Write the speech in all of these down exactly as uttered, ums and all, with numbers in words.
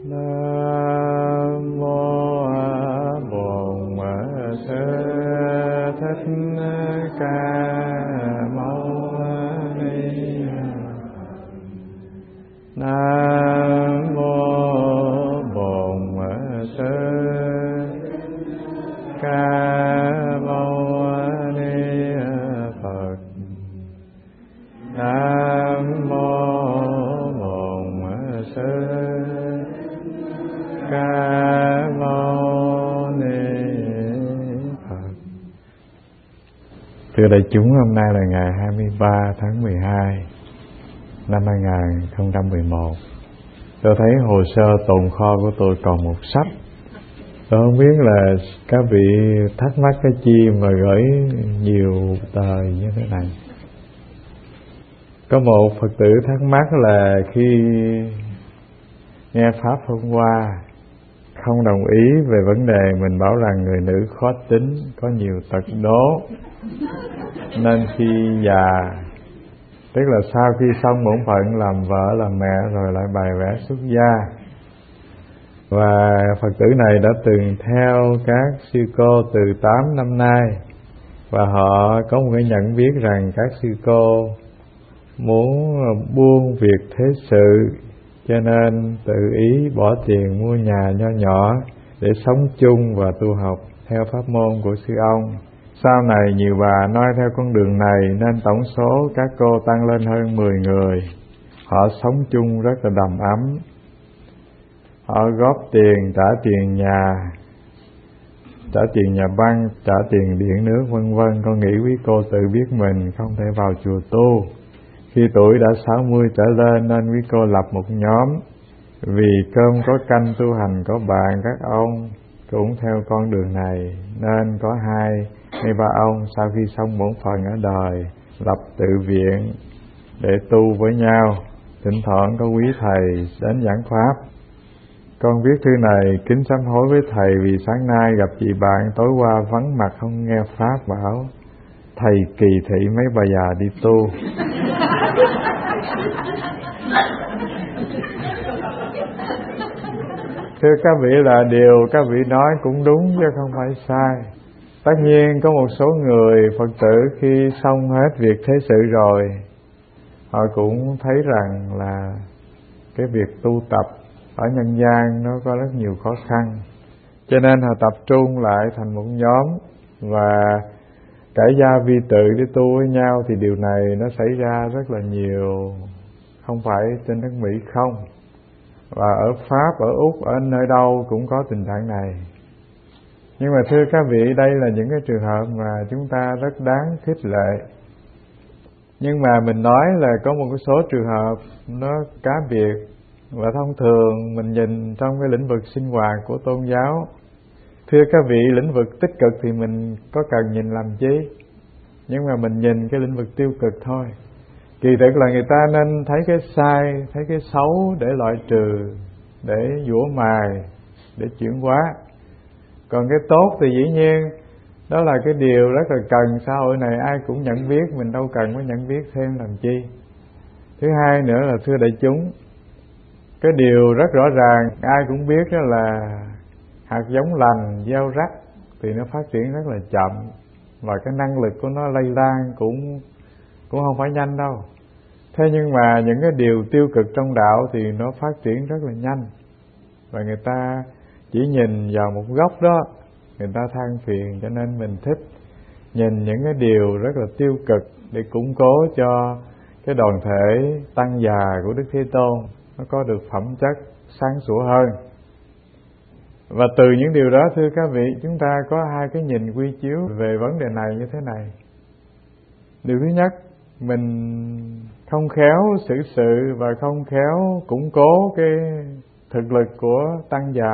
Nam mô Bổn Sư Thích Ca Mâu Ni. Nam mô Bổn Sư Ca Mâu Ni Phật. Nam mô Bổn Sư Ca Mâu Ni Phật. Thưa đại chúng, hôm nay là ngày hai mươi ba tháng mười hai năm hai nghìn không trăm mười một. Tôi thấy hồ sơ tồn kho của tôi còn một sách. Tôi không biết là các vị thắc mắc cái chi mà gửi nhiều tờ như thế này. Có một Phật tử thắc mắc là khi nghe Pháp hôm qua không đồng ý về vấn đề mình bảo rằng người nữ khó tính, có nhiều tật đố, nên khi già, tức là sau khi xong bổn phận làm vợ làm mẹ rồi lại bài vẽ xuất gia. Và Phật tử này đã từng theo các sư cô từ tám năm nay, và họ có một cái nhận biết rằng các sư cô muốn buông việc thế sự, cho nên tự ý bỏ tiền mua nhà nho nhỏ để sống chung và tu học theo pháp môn của sư ông. Sau này nhiều bà nói theo con đường này nên tổng số các cô tăng lên hơn mười người. Họ sống chung rất là đầm ấm. Họ góp tiền trả tiền nhà, trả tiền nhà băng, trả tiền điện nước vân vân. Con nghĩ quý cô tự biết mình không thể vào chùa tu. Khi tuổi đã sáu mươi trở lên nên quý cô lập một nhóm. Vì cơm có canh tu hành có bạn, các ông cũng theo con đường này, nên có hai hay ba ông sau khi xong bổn phận ở đời lập tự viện để tu với nhau. Thỉnh thoảng có quý thầy đến giảng pháp. Con viết thư này kính sám hối với thầy vì sáng nay gặp chị bạn tối qua vắng mặt không nghe pháp, bảo thầy kỳ thị mấy bà già đi tu. Thưa các vị, là điều các vị nói cũng đúng chứ không phải sai. Tất nhiên có một số người Phật tử khi xong hết việc thế sự rồi, họ cũng thấy rằng là cái việc tu tập ở nhân gian nó có rất nhiều khó khăn, cho nên họ tập trung lại thành một nhóm và cải gia vi tự để tu với nhau. Thì điều này nó xảy ra rất là nhiều, không phải trên đất Mỹ không, và ở Pháp, ở Úc, ở nơi đâu cũng có tình trạng này. Nhưng mà thưa các vị, đây là những cái trường hợp mà chúng ta rất đáng khích lệ. Nhưng mà mình nói là có một cái số trường hợp nó cá biệt, và thông thường mình nhìn trong cái lĩnh vực sinh hoạt của tôn giáo. Thưa các vị, lĩnh vực tích cực thì mình có cần nhìn làm chi, nhưng mà mình nhìn cái lĩnh vực tiêu cực thôi. Kỳ thực là người ta nên thấy cái sai, thấy cái xấu để loại trừ, để giũa mài, để chuyển hóa. Còn cái tốt thì dĩ nhiên đó là cái điều rất là cần. Xã hội này ai cũng nhận biết, mình đâu cần phải nhận biết thêm làm chi. Thứ hai nữa là thưa đại chúng, cái điều rất rõ ràng ai cũng biết đó là hạt giống lành gieo rắc thì nó phát triển rất là chậm, và cái năng lực của nó lây lan cũng cũng không phải nhanh đâu. Thế nhưng mà những cái điều tiêu cực trong đạo thì nó phát triển rất là nhanh, và người ta chỉ nhìn vào một góc đó người ta than phiền. Cho nên mình thích nhìn những cái điều rất là tiêu cực để củng cố cho cái đoàn thể tăng già của Đức Thế Tôn nó có được phẩm chất sáng sủa hơn. Và từ những điều đó, thưa các vị, chúng ta có hai cái nhìn quy chiếu về vấn đề này như thế này. Điều thứ nhất, mình không khéo xử sự và không khéo củng cố cái thực lực của tăng già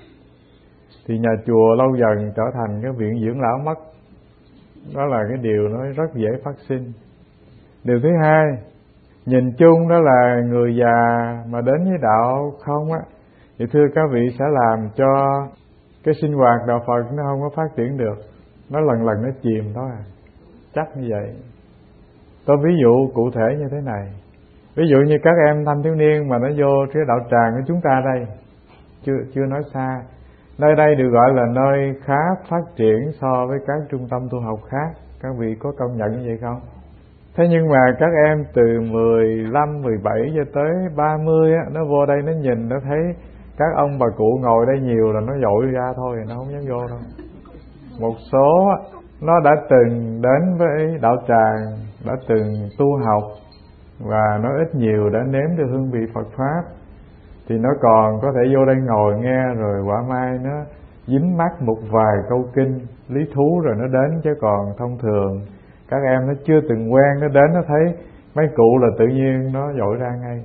thì nhà chùa lâu dần trở thành cái viện dưỡng lão mất. Đó là cái điều nó rất dễ phát sinh. Điều thứ hai, nhìn chung đó là người già mà đến với đạo không á, thì thưa các vị sẽ làm cho cái sinh hoạt đạo Phật nó không có phát triển được, nó lần lần nó chìm thôi à. Chắc như vậy. Tôi ví dụ cụ thể như thế này. Ví dụ như các em thanh thiếu niên mà nó vô cái đạo tràng của chúng ta đây, chưa chưa nói xa. Nơi đây được gọi là nơi khá phát triển so với các trung tâm tu học khác. Các vị có công nhận như vậy không? Thế nhưng mà các em từ mười lăm, mười bảy cho tới ba mươi á, nó vô đây nó nhìn nó thấy các ông bà cụ ngồi đây nhiều là nó dội ra thôi, nó không dám vô đâu. Một số á, nó đã từng đến với đạo tràng, đã từng tu học và nó ít nhiều đã nếm được hương vị Phật Pháp, thì nó còn có thể vô đây ngồi nghe, rồi quả mai nó dính mắt một vài câu kinh lý thú rồi nó đến. Chứ còn thông thường các em nó chưa từng quen, nó đến nó thấy mấy cụ là tự nhiên nó dội ra ngay.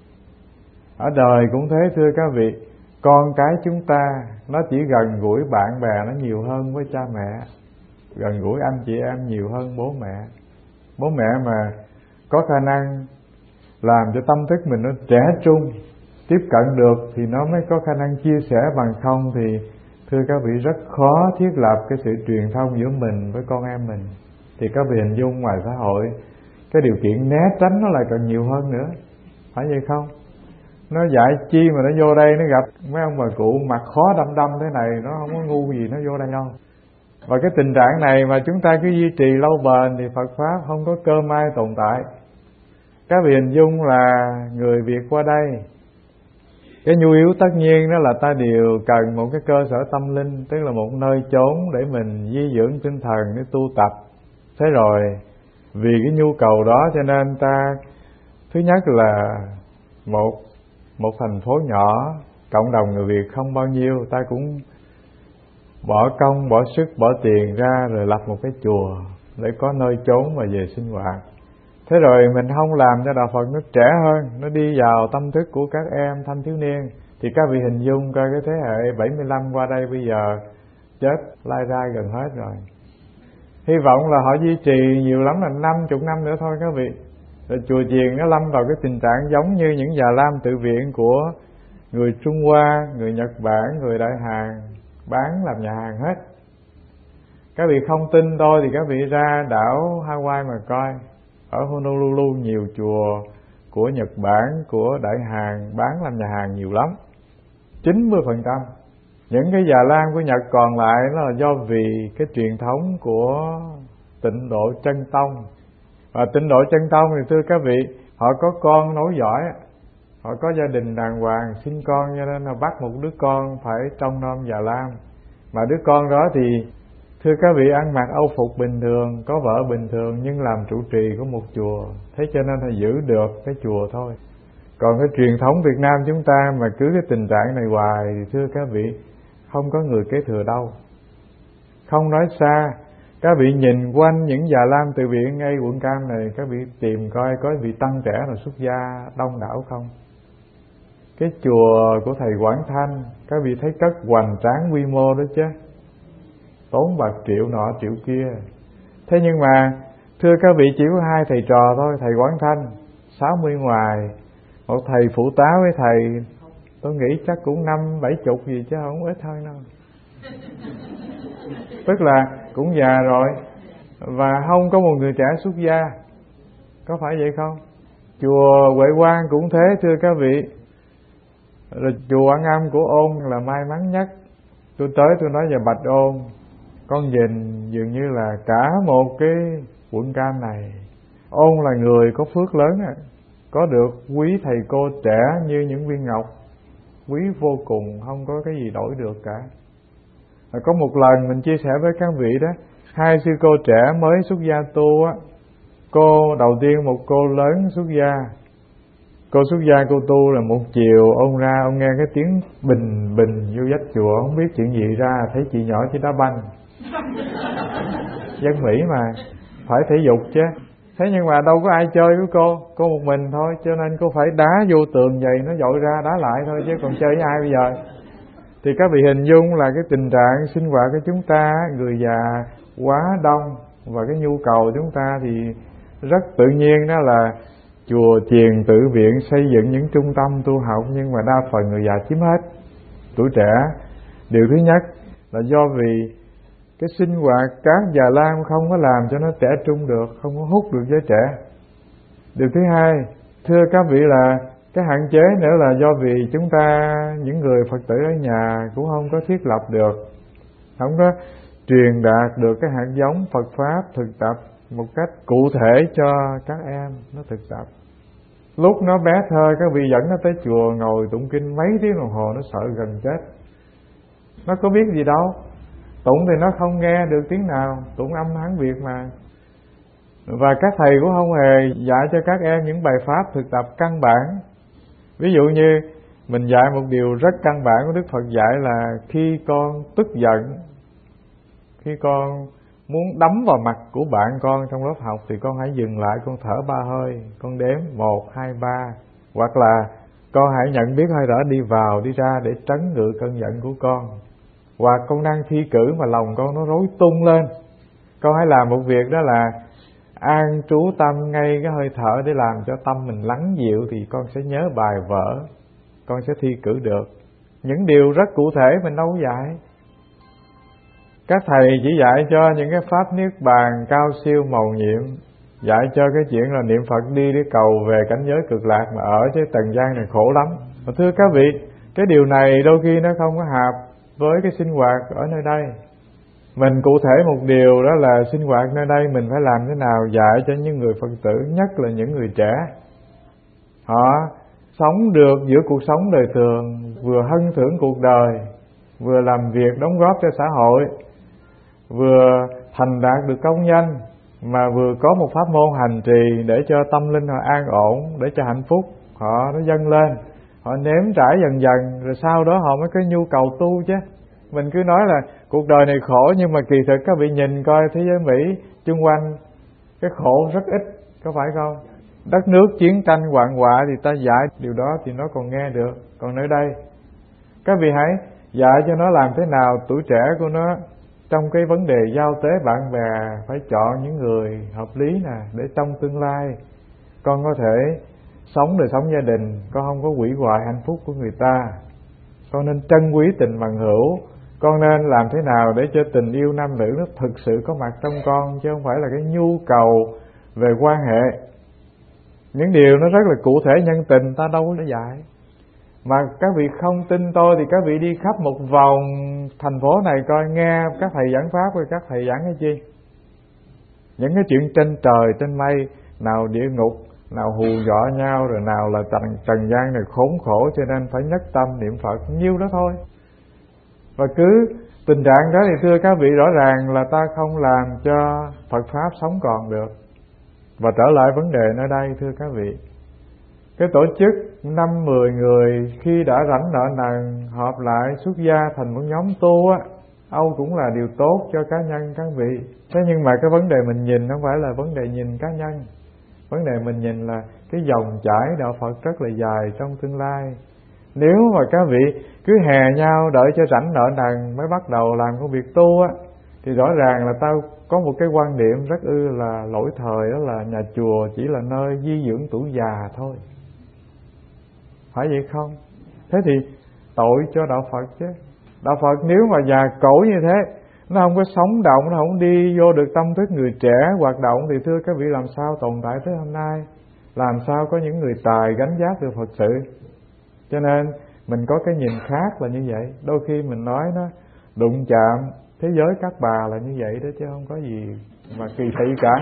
Ở đời cũng thế thưa các vị, con cái chúng ta nó chỉ gần gũi bạn bè nó nhiều hơn với cha mẹ, gần gũi anh chị em nhiều hơn bố mẹ. Bố mẹ mà có khả năng làm cho tâm thức mình nó trẻ trung, tiếp cận được thì nó mới có khả năng chia sẻ, bằng không thì thưa các vị rất khó thiết lập cái sự truyền thông giữa mình với con em mình. Thì các vị hình dung ngoài xã hội cái điều kiện né tránh nó lại còn nhiều hơn nữa, phải vậy không? Nó dạy chi mà nó vô đây nó gặp mấy ông bà cụ mặt khó đăm đăm thế này, nó không có ngu gì nó vô đây đâu. Và cái tình trạng này mà chúng ta cứ duy trì lâu bền thì Phật Pháp không có cơ may tồn tại. Các vị hình dung là người Việt qua đây, cái nhu yếu tất nhiên đó là ta đều cần một cái cơ sở tâm linh, tức là một nơi chốn để mình di dưỡng tinh thần để tu tập. Thế rồi vì cái nhu cầu đó cho nên ta thứ nhất là một một thành phố nhỏ, cộng đồng người Việt không bao nhiêu, ta cũng bỏ công, bỏ sức, bỏ tiền ra rồi lập một cái chùa để có nơi chốn mà về sinh hoạt. Thế rồi mình không làm cho đạo Phật nó trẻ hơn, nó đi vào tâm thức của các em thanh thiếu niên, thì các vị hình dung coi cái thế hệ bảy mươi lăm qua đây bây giờ chết lai rai gần hết rồi. Hy vọng là họ duy trì nhiều lắm là năm chục năm nữa thôi các vị. Rồi chùa chiền nó lâm vào cái tình trạng giống như những già lam tự viện của người Trung Hoa, người Nhật Bản, người Đại Hàn bán làm nhà hàng hết. Các vị không tin tôi thì các vị ra đảo Hawaii mà coi. Ở Honolulu nhiều chùa của Nhật Bản, của Đại Hàn bán làm nhà hàng nhiều lắm. chín mươi phần trăm những cái già lam của Nhật còn lại nó là do vì cái truyền thống của Tịnh Độ Chân Tông. Và Tịnh Độ Chân Tông thì thưa các vị, họ có con nối dõi, họ có gia đình đàng hoàng, sinh con, cho nên là bắt một đứa con phải trông nom già lam. Mà đứa con đó thì thưa các vị ăn mặc âu phục bình thường, có vợ bình thường, nhưng làm trụ trì của một chùa. Thế cho nên là giữ được cái chùa thôi. Còn cái truyền thống Việt Nam chúng ta mà cứ cái tình trạng này hoài thì thưa các vị, không có người kế thừa đâu. Không nói xa, các vị nhìn quanh những già lam từ viện ngay quận Cam này, các vị tìm coi có vị tăng trẻ nào xuất gia đông đảo không. Cái chùa của thầy Quảng Thanh, các vị thấy cất hoành tráng quy mô đó chứ, tốn bạc triệu nọ triệu kia. Thế nhưng mà thưa các vị, chỉ có hai thầy trò thôi, thầy Quảng Thanh sáu mươi ngoài, một thầy phụ tá với thầy tôi nghĩ chắc cũng năm bảy chục gì chứ không ít hơn đâu. Tức là cũng già rồi và không có một người trẻ xuất gia, có phải vậy không? Chùa Huệ Quang cũng thế thưa các vị. Rồi chùa Quảng Âm của Ôn là may mắn nhất. Tôi tới tôi nói về Bạch Ôn, con nhìn dường như là cả một cái quận Cam này, Ôn là người có phước lớn, có được quý thầy cô trẻ như những viên ngọc, quý vô cùng, không có cái gì đổi được cả. Có một lần mình chia sẻ với các vị đó, hai sư cô trẻ mới xuất gia tu á. Cô đầu tiên một cô lớn xuất gia, cô xuất gia cô tu là một chiều ôn ra, ông nghe cái tiếng bình bình vô vách chùa, không biết chuyện gì ra, thấy chị nhỏ chỉ đá banh. Dân Mỹ mà phải thể dục chứ. Thế nhưng mà đâu có ai chơi với cô, cô một mình thôi, cho nên cô phải đá vô tường vậy, nó dội ra đá lại thôi, chứ còn chơi với ai bây giờ. Thì các vị hình dung là cái tình trạng sinh hoạt của chúng ta, người già quá đông, và cái nhu cầu chúng ta thì rất tự nhiên đó là chùa chiền tự viện xây dựng những trung tâm tu học, nhưng mà đa phần người già chiếm hết. Tuổi trẻ, điều thứ nhất là do vì cái sinh hoạt các già lam không có làm cho nó trẻ trung được, không có hút được giới trẻ. Điều thứ hai, thưa các vị là Cái hạn chế nữa là do vì chúng ta, những người Phật tử ở nhà cũng không có thiết lập được, không có truyền đạt được cái hạt giống Phật Pháp thực tập một cách cụ thể cho các em nó thực tập. Lúc nó bé thơ, các vị dẫn nó tới chùa ngồi tụng kinh mấy tiếng đồng hồ, nó sợ gần chết. Nó có biết gì đâu, tụng thì nó không nghe được tiếng nào, tụng âm Hán Việt mà. Và các thầy cũng không hề dạy cho các em những bài pháp thực tập căn bản. Ví dụ như mình dạy một điều rất căn bản của Đức Phật dạy là khi con tức giận, khi con muốn đấm vào mặt của bạn con trong lớp học thì con hãy dừng lại, con thở ba hơi, con đếm một, hai, ba. Hoặc là con hãy nhận biết hơi thở đi vào, đi ra để trấn ngự cơn giận của con. Hoặc con đang thi cử mà lòng con nó rối tung lên, con hãy làm một việc đó là an trú tâm ngay cái hơi thở để làm cho tâm mình lắng dịu, thì con sẽ nhớ bài vở, con sẽ thi cử được. Những điều rất cụ thể mình đâu dạy. Các thầy chỉ dạy cho những cái pháp niết bàn cao siêu mầu nhiệm, dạy cho cái chuyện là niệm Phật đi để cầu về cảnh giới cực lạc, mà ở trên trần gian này khổ lắm. Mà thưa các vị, cái điều này đôi khi nó không có hợp với cái sinh hoạt ở nơi đây. Mình cụ thể một điều đó là sinh hoạt nơi đây mình phải làm thế nào dạy cho những người Phật tử, nhất là những người trẻ, họ sống được giữa cuộc sống đời thường, vừa hân thưởng cuộc đời, vừa làm việc đóng góp cho xã hội, vừa thành đạt được công danh, mà vừa có một pháp môn hành trì để cho tâm linh họ an ổn, để cho hạnh phúc họ nó dâng lên, họ nếm trải dần dần, rồi sau đó họ mới có nhu cầu tu chứ. Mình cứ nói là cuộc đời này khổ, nhưng mà kỳ thực các vị nhìn coi thế giới Mỹ chung quanh, cái khổ rất ít, có phải không? Đất nước chiến tranh hoạn họa thì ta dạy điều đó thì nó còn nghe được. Còn nơi đây, các vị hãy dạy cho nó làm thế nào tuổi trẻ của nó trong cái vấn đề giao tế bạn bè phải chọn những người hợp lý nè, để trong tương lai con có thể sống đời sống gia đình, con không có hủy hoại hạnh phúc của người ta. Con nên trân quý tình bằng hữu, con nên làm thế nào để cho tình yêu nam nữ nó thực sự có mặt trong con, chứ không phải là cái nhu cầu về quan hệ. Những điều nó rất là cụ thể nhân tình, ta đâu có dạy. Mà các vị không tin tôi thì các vị đi khắp một vòng thành phố này coi, nghe các thầy giảng pháp rồi các thầy giảng cái chi. Những cái chuyện trên trời trên mây, nào địa ngục, nào hù dọa nhau, rồi nào là trần, trần gian này khốn khổ cho nên phải nhất tâm niệm Phật, nhiêu đó thôi. Và cứ tình trạng đó thì thưa các vị, rõ ràng là ta không làm cho Phật Pháp sống còn được. Và trở lại vấn đề nơi đây thưa các vị, cái tổ chức năm mười người khi đã rảnh nợ nần họp lại xuất gia thành một nhóm tu á, Âu cũng là điều tốt cho cá nhân các vị. Thế nhưng mà cái vấn đề mình nhìn không phải là vấn đề nhìn cá nhân. Vấn đề mình nhìn là cái dòng chảy đạo Phật rất là dài trong tương lai. Nếu mà các vị cứ hè nhau đợi cho rảnh nợ nần mới bắt đầu làm công việc tu á, thì rõ ràng là tao có một cái quan điểm rất ư là lỗi thời, đó là nhà chùa chỉ là nơi di dưỡng tuổi già thôi. Phải vậy không? Thế thì tội cho đạo Phật chứ. Đạo Phật nếu mà già cỗi như thế, nó không có sống động, nó không đi vô được tâm thức người trẻ hoạt động, thì thưa các vị làm sao tồn tại tới hôm nay? Làm sao có những người tài gánh vác được Phật sự? Cho nên mình có cái nhìn khác là như vậy. Đôi khi mình nói nó đụng chạm thế giới các bà là như vậy đó, chứ không có gì mà kỳ thị cả.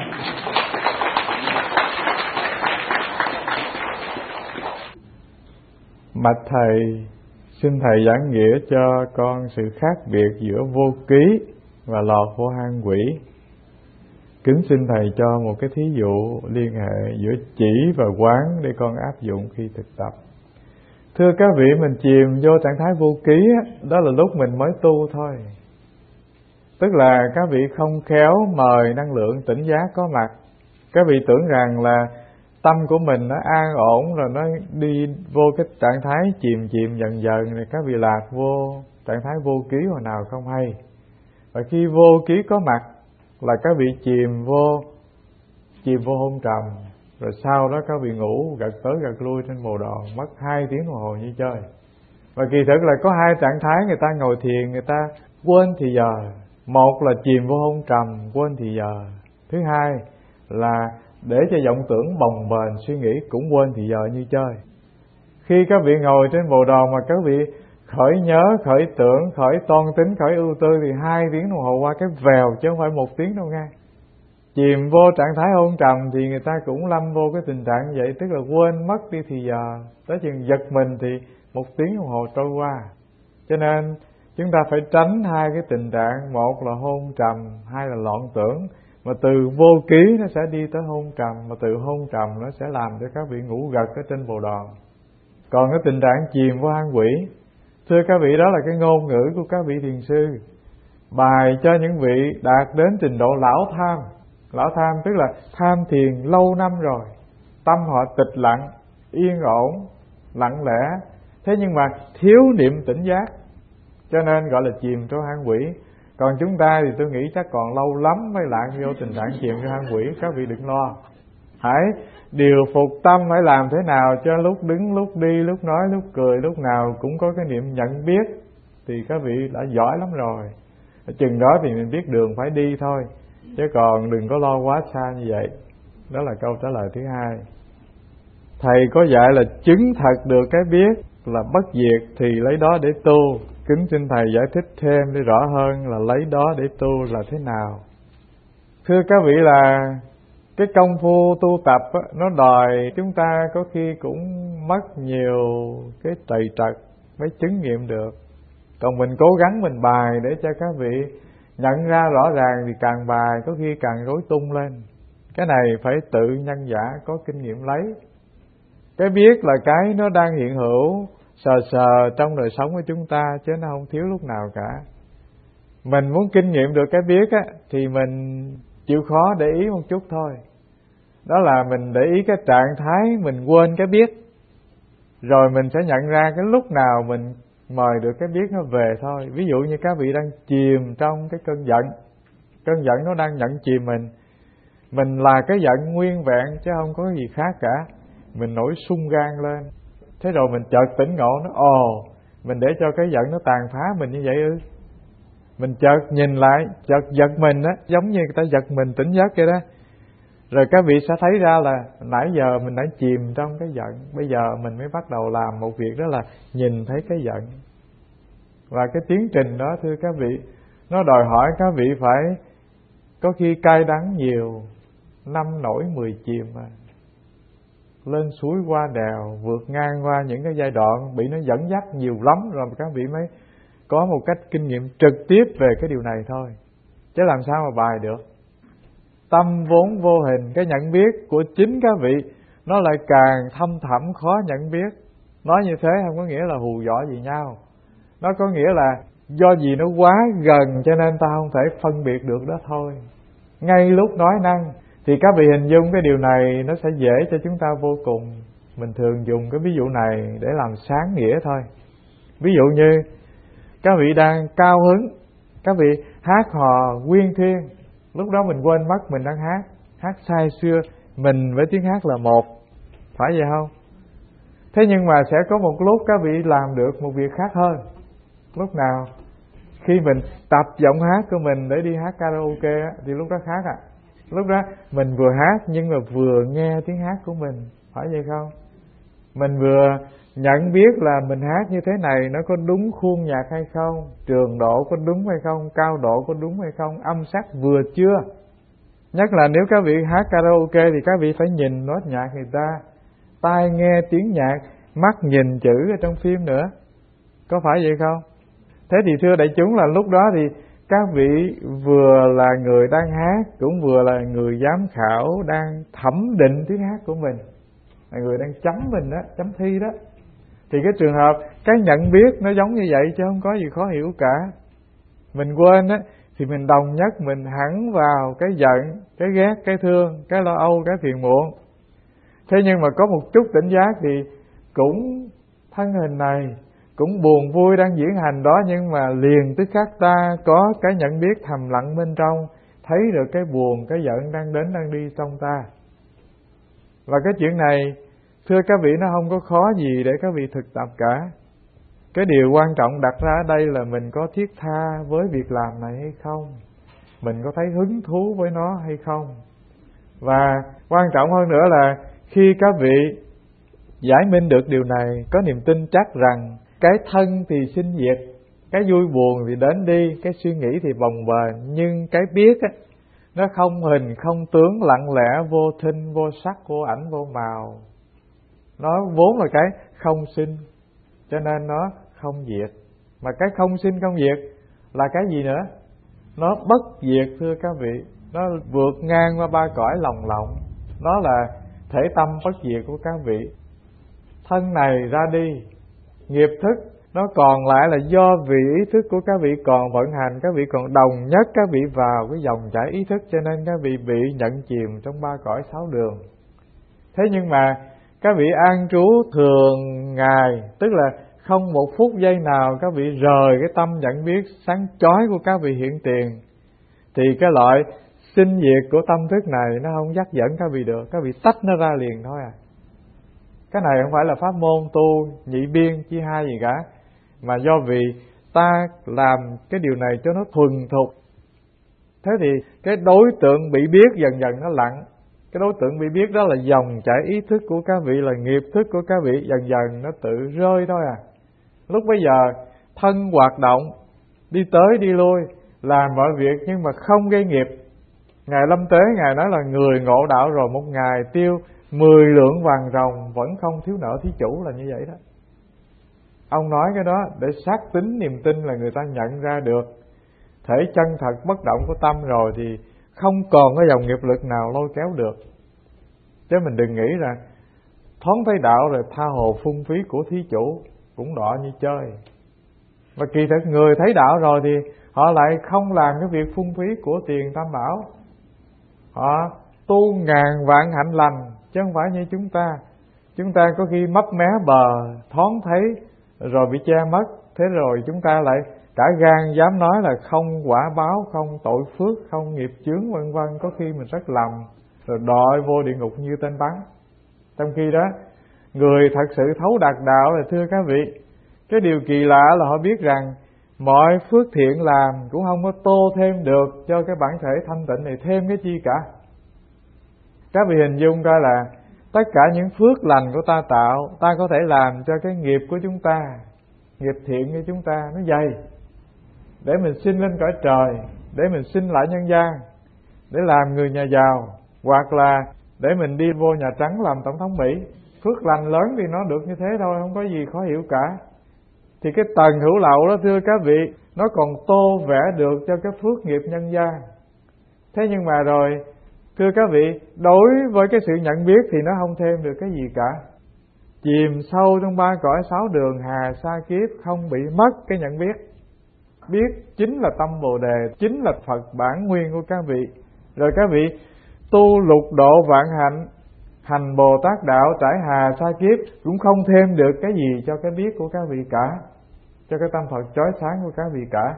Bạch thầy, xin thầy giảng nghĩa cho con sự khác biệt giữa vô ký và lọt vô hang quỷ. Kính xin thầy cho một cái thí dụ liên hệ giữa chỉ và quán để con áp dụng khi thực tập. Thưa các vị, mình chìm vô trạng thái vô ký đó là lúc mình mới tu thôi. Tức là các vị không khéo mời năng lượng tỉnh giác có mặt. Các vị tưởng rằng là tâm của mình nó an ổn rồi nó đi vô cái trạng thái chìm chìm dần dần, rồi các vị lạc vô trạng thái vô ký hồi nào không hay. Và khi vô ký có mặt là các vị chìm vô chìm vô hôn trầm, rồi sau đó các vị ngủ gật tới gật lui trên bồ đoàn mất hai tiếng đồng hồ như chơi. Và kỳ thực là có hai trạng thái người ta ngồi thiền người ta quên thì giờ. Một là chìm vô hôn trầm quên thì giờ. Thứ hai là để cho vọng tưởng bồng bềnh suy nghĩ cũng quên thì giờ như chơi. Khi các vị ngồi trên Bồ Đoàn mà các vị khởi nhớ, khởi tưởng, khởi toan tính, khởi ưu tư thì hai tiếng đồng hồ qua cái vèo, chứ không phải một tiếng đâu nghe. Chìm vô trạng thái hôn trầm thì người ta cũng lâm vô cái tình trạng như vậy, tức là quên mất đi thì giờ, tới chừng giật mình thì một tiếng đồng hồ trôi qua. Cho nên chúng ta phải tránh hai cái tình trạng, một là hôn trầm, hai là loạn tưởng. Mà từ vô ký nó sẽ đi tới hôn trầm, mà từ hôn trầm nó sẽ làm cho các vị ngủ gật ở trên Bồ Đoàn. Còn cái tình trạng chìm vô hang quỷ, thưa các vị, đó là cái ngôn ngữ của các vị thiền sư bài cho những vị đạt đến trình độ lão tham. Lão tham tức là tham thiền lâu năm rồi, tâm họ tịch lặng, yên ổn, lặng lẽ, thế nhưng mà thiếu niệm tỉnh giác, cho nên gọi là chìm trong hang quỷ. Còn chúng ta thì tôi nghĩ chắc còn lâu lắm mới lạng vô tình trạng chìm trong hang quỷ. Các vị đừng lo, hãy điều phục tâm, phải làm thế nào cho lúc đứng, lúc đi, lúc nói, lúc cười, lúc nào cũng có cái niệm nhận biết, thì các vị đã giỏi lắm rồi. Ở chừng đó thì mình biết đường phải đi thôi, chứ còn đừng có lo quá xa như vậy. Đó là câu trả lời thứ hai. Thầy có dạy là chứng thật được cái biết là bất diệt thì lấy đó để tu. Kính xin thầy giải thích thêm để rõ hơn là lấy đó để tu là thế nào. Thưa các vị, là cái công phu tu tập á, nó đòi chúng ta có khi cũng mất nhiều cái trầy trật mới chứng nghiệm được. Còn mình cố gắng mình bài để cho các vị nhận ra rõ ràng thì càng bài có khi càng rối tung lên. Cái này phải tự nhân giả có kinh nghiệm lấy. Cái biết là cái nó đang hiện hữu sờ sờ trong đời sống của chúng ta, chứ nó không thiếu lúc nào cả. Mình muốn kinh nghiệm được cái biết á, thì mình chịu khó để ý một chút thôi. Đó là mình để ý cái trạng thái mình quên cái biết, rồi mình sẽ nhận ra cái lúc nào mình mời được cái biết nó về thôi. Ví dụ như các vị đang chìm trong cái cơn giận, cơn giận nó đang nhận chìm mình, mình là cái giận nguyên vẹn chứ không có gì khác cả. Mình nổi sung gan lên, thế rồi mình chợt tỉnh ngộ, nó ồ, mình để cho cái giận nó tàn phá mình như vậy ư? Mình chợt nhìn lại, chợt giật mình á, giống như người ta giật mình tỉnh giấc vậy đó. Rồi các vị sẽ thấy ra là nãy giờ mình đã chìm trong cái giận, bây giờ mình mới bắt đầu làm một việc, đó là nhìn thấy cái giận. Và cái tiến trình đó thưa các vị, nó đòi hỏi các vị phải có khi cay đắng nhiều, năm nổi mười chìm mà. Lên suối qua đèo, vượt ngang qua những cái giai đoạn bị nó dẫn dắt nhiều lắm, rồi các vị mới có một cách kinh nghiệm trực tiếp về cái điều này thôi. Chứ làm sao mà bài được. Tâm vốn vô hình, cái nhận biết của chính các vị nó lại càng thâm thẳm khó nhận biết. Nói như thế không có nghĩa là hù dọa gì nhau, nó có nghĩa là do gì nó quá gần cho nên ta không thể phân biệt được đó thôi. Ngay lúc nói năng thì các vị hình dung cái điều này nó sẽ dễ cho chúng ta vô cùng. Mình thường dùng cái ví dụ này để làm sáng nghĩa thôi. Ví dụ như các vị đang cao hứng, các vị hát hò quyên thiên, lúc đó mình quên mất mình đang hát, hát say sưa, mình với tiếng hát là một, phải vậy không? Thế nhưng mà sẽ có một lúc các vị làm được một việc khác hơn. Lúc nào? Khi mình tập giọng hát của mình để đi hát karaoke á, thì lúc đó khác à. Lúc đó mình vừa hát nhưng mà vừa nghe tiếng hát của mình, phải vậy không? Mình vừa nhận biết là mình hát như thế này nó có đúng khuôn nhạc hay không, trường độ có đúng hay không, cao độ có đúng hay không, âm sắc vừa chưa. Nhất là nếu các vị hát karaoke thì các vị phải nhìn nốt nhạc người ta, tai nghe tiếng nhạc, mắt nhìn chữ ở trong phim nữa, có phải vậy không? Thế thì thưa đại chúng, là lúc đó thì các vị vừa là người đang hát, cũng vừa là người giám khảo đang thẩm định tiếng hát của mình, là người đang chấm mình đó, chấm thi đó. Thì cái trường hợp cái nhận biết nó giống như vậy chứ không có gì khó hiểu cả. Mình quên á thì mình đồng nhất mình hẳn vào cái giận, cái ghét, cái thương, cái lo âu, cái phiền muộn. Thế nhưng mà có một chút tỉnh giác thì cũng thân hình này, cũng buồn vui đang diễn hành đó, nhưng mà liền tức khắc ta có cái nhận biết thầm lặng bên trong, thấy được cái buồn, cái giận đang đến đang đi trong ta. Và cái chuyện này thưa các vị nó không có khó gì để các vị thực tập cả. Cái điều quan trọng đặt ra ở đây là mình có thiết tha với việc làm này hay không, mình có thấy hứng thú với nó hay không. Và quan trọng hơn nữa là khi các vị giải minh được điều này, có niềm tin chắc rằng cái thân thì sinh diệt, cái vui buồn thì đến đi, cái suy nghĩ thì bồng bềnh, nhưng cái biết á, nó không hình không tướng, lặng lẽ vô thinh vô sắc vô ảnh vô màu. Nó vốn là cái không sinh, cho nên nó không diệt. Mà cái không sinh không diệt là cái gì nữa? Nó bất diệt thưa các vị. Nó vượt ngang qua ba cõi lòng lộng. Nó là thể tâm bất diệt của các vị. Thân này ra đi, nghiệp thức nó còn lại là do vì ý thức của các vị còn vận hành, các vị còn đồng nhất các vị vào cái dòng chảy ý thức, cho nên các vị bị nhận chìm trong ba cõi sáu đường. Thế nhưng mà các vị an trú thường ngày, tức là không một phút giây nào các vị rời cái tâm nhận biết sáng chói của các vị hiện tiền, thì cái loại sinh diệt của tâm thức này nó không dắt dẫn các vị được, các vị tách nó ra liền thôi à. Cái này không phải là pháp môn tu nhị biên chi hai gì cả, mà do vì ta làm cái điều này cho nó thuần thục. Thế thì cái đối tượng bị biết dần dần nó lặng. Cái đối tượng bị biết đó là dòng chảy ý thức của các vị, là nghiệp thức của các vị, dần dần nó tự rơi thôi à. Lúc bây giờ thân hoạt động, đi tới đi lui, làm mọi việc nhưng mà không gây nghiệp. Ngài Lâm Tế Ngài nói là người ngộ đạo rồi một ngày tiêu mười lượng vàng ròng vẫn không thiếu nợ thí chủ, là như vậy đó. Ông nói cái đó để xác tín niềm tin là người ta nhận ra được thể chân thật bất động của tâm rồi thì không còn có dòng nghiệp lực nào lôi kéo được. Chứ mình đừng nghĩ là thoáng thấy đạo rồi tha hồ phung phí của thí chủ, cũng đọ như chơi. Và kỳ thực người thấy đạo rồi thì họ lại không làm cái việc phung phí của tiền tam bảo. Họ tu ngàn vạn hạnh lành, chứ không phải như chúng ta. Chúng ta có khi mấp mé bờ, thoáng thấy rồi bị che mất. Thế rồi chúng ta lại cả gan dám nói là không quả báo, không tội phước, không nghiệp chướng vân vân. Có khi mình rất lầm, rồi đọa vô địa ngục như tên bắn. Trong khi đó, người thật sự thấu đạt đạo là thưa các vị, cái điều kỳ lạ là họ biết rằng mọi phước thiện làm cũng không có tô thêm được cho cái bản thể thanh tịnh này thêm cái chi cả. Các vị hình dung coi là tất cả những phước lành của ta tạo, ta có thể làm cho cái nghiệp của chúng ta, nghiệp thiện của chúng ta nó dày, để mình sinh lên cõi trời, để mình sinh lại nhân gian, để làm người nhà giàu, hoặc là để mình đi vô Nhà Trắng làm tổng thống Mỹ. Phước lành lớn thì nó được như thế thôi, không có gì khó hiểu cả. Thì cái tầng hữu lậu đó thưa các vị, nó còn tô vẽ được cho cái phước nghiệp nhân gian. Thế nhưng mà rồi thưa các vị, đối với cái sự nhận biết thì nó không thêm được cái gì cả. Chìm sâu trong ba cõi sáu đường hà sa kiếp, không bị mất cái nhận biết. Biết chính là tâm Bồ Đề, chính là Phật bản nguyên của các vị. Rồi các vị tu lục độ vạn hạnh, hành Bồ Tát đạo trải hà sa kiếp, cũng không thêm được cái gì cho cái biết của các vị cả, cho cái tâm Phật chói sáng của các vị cả.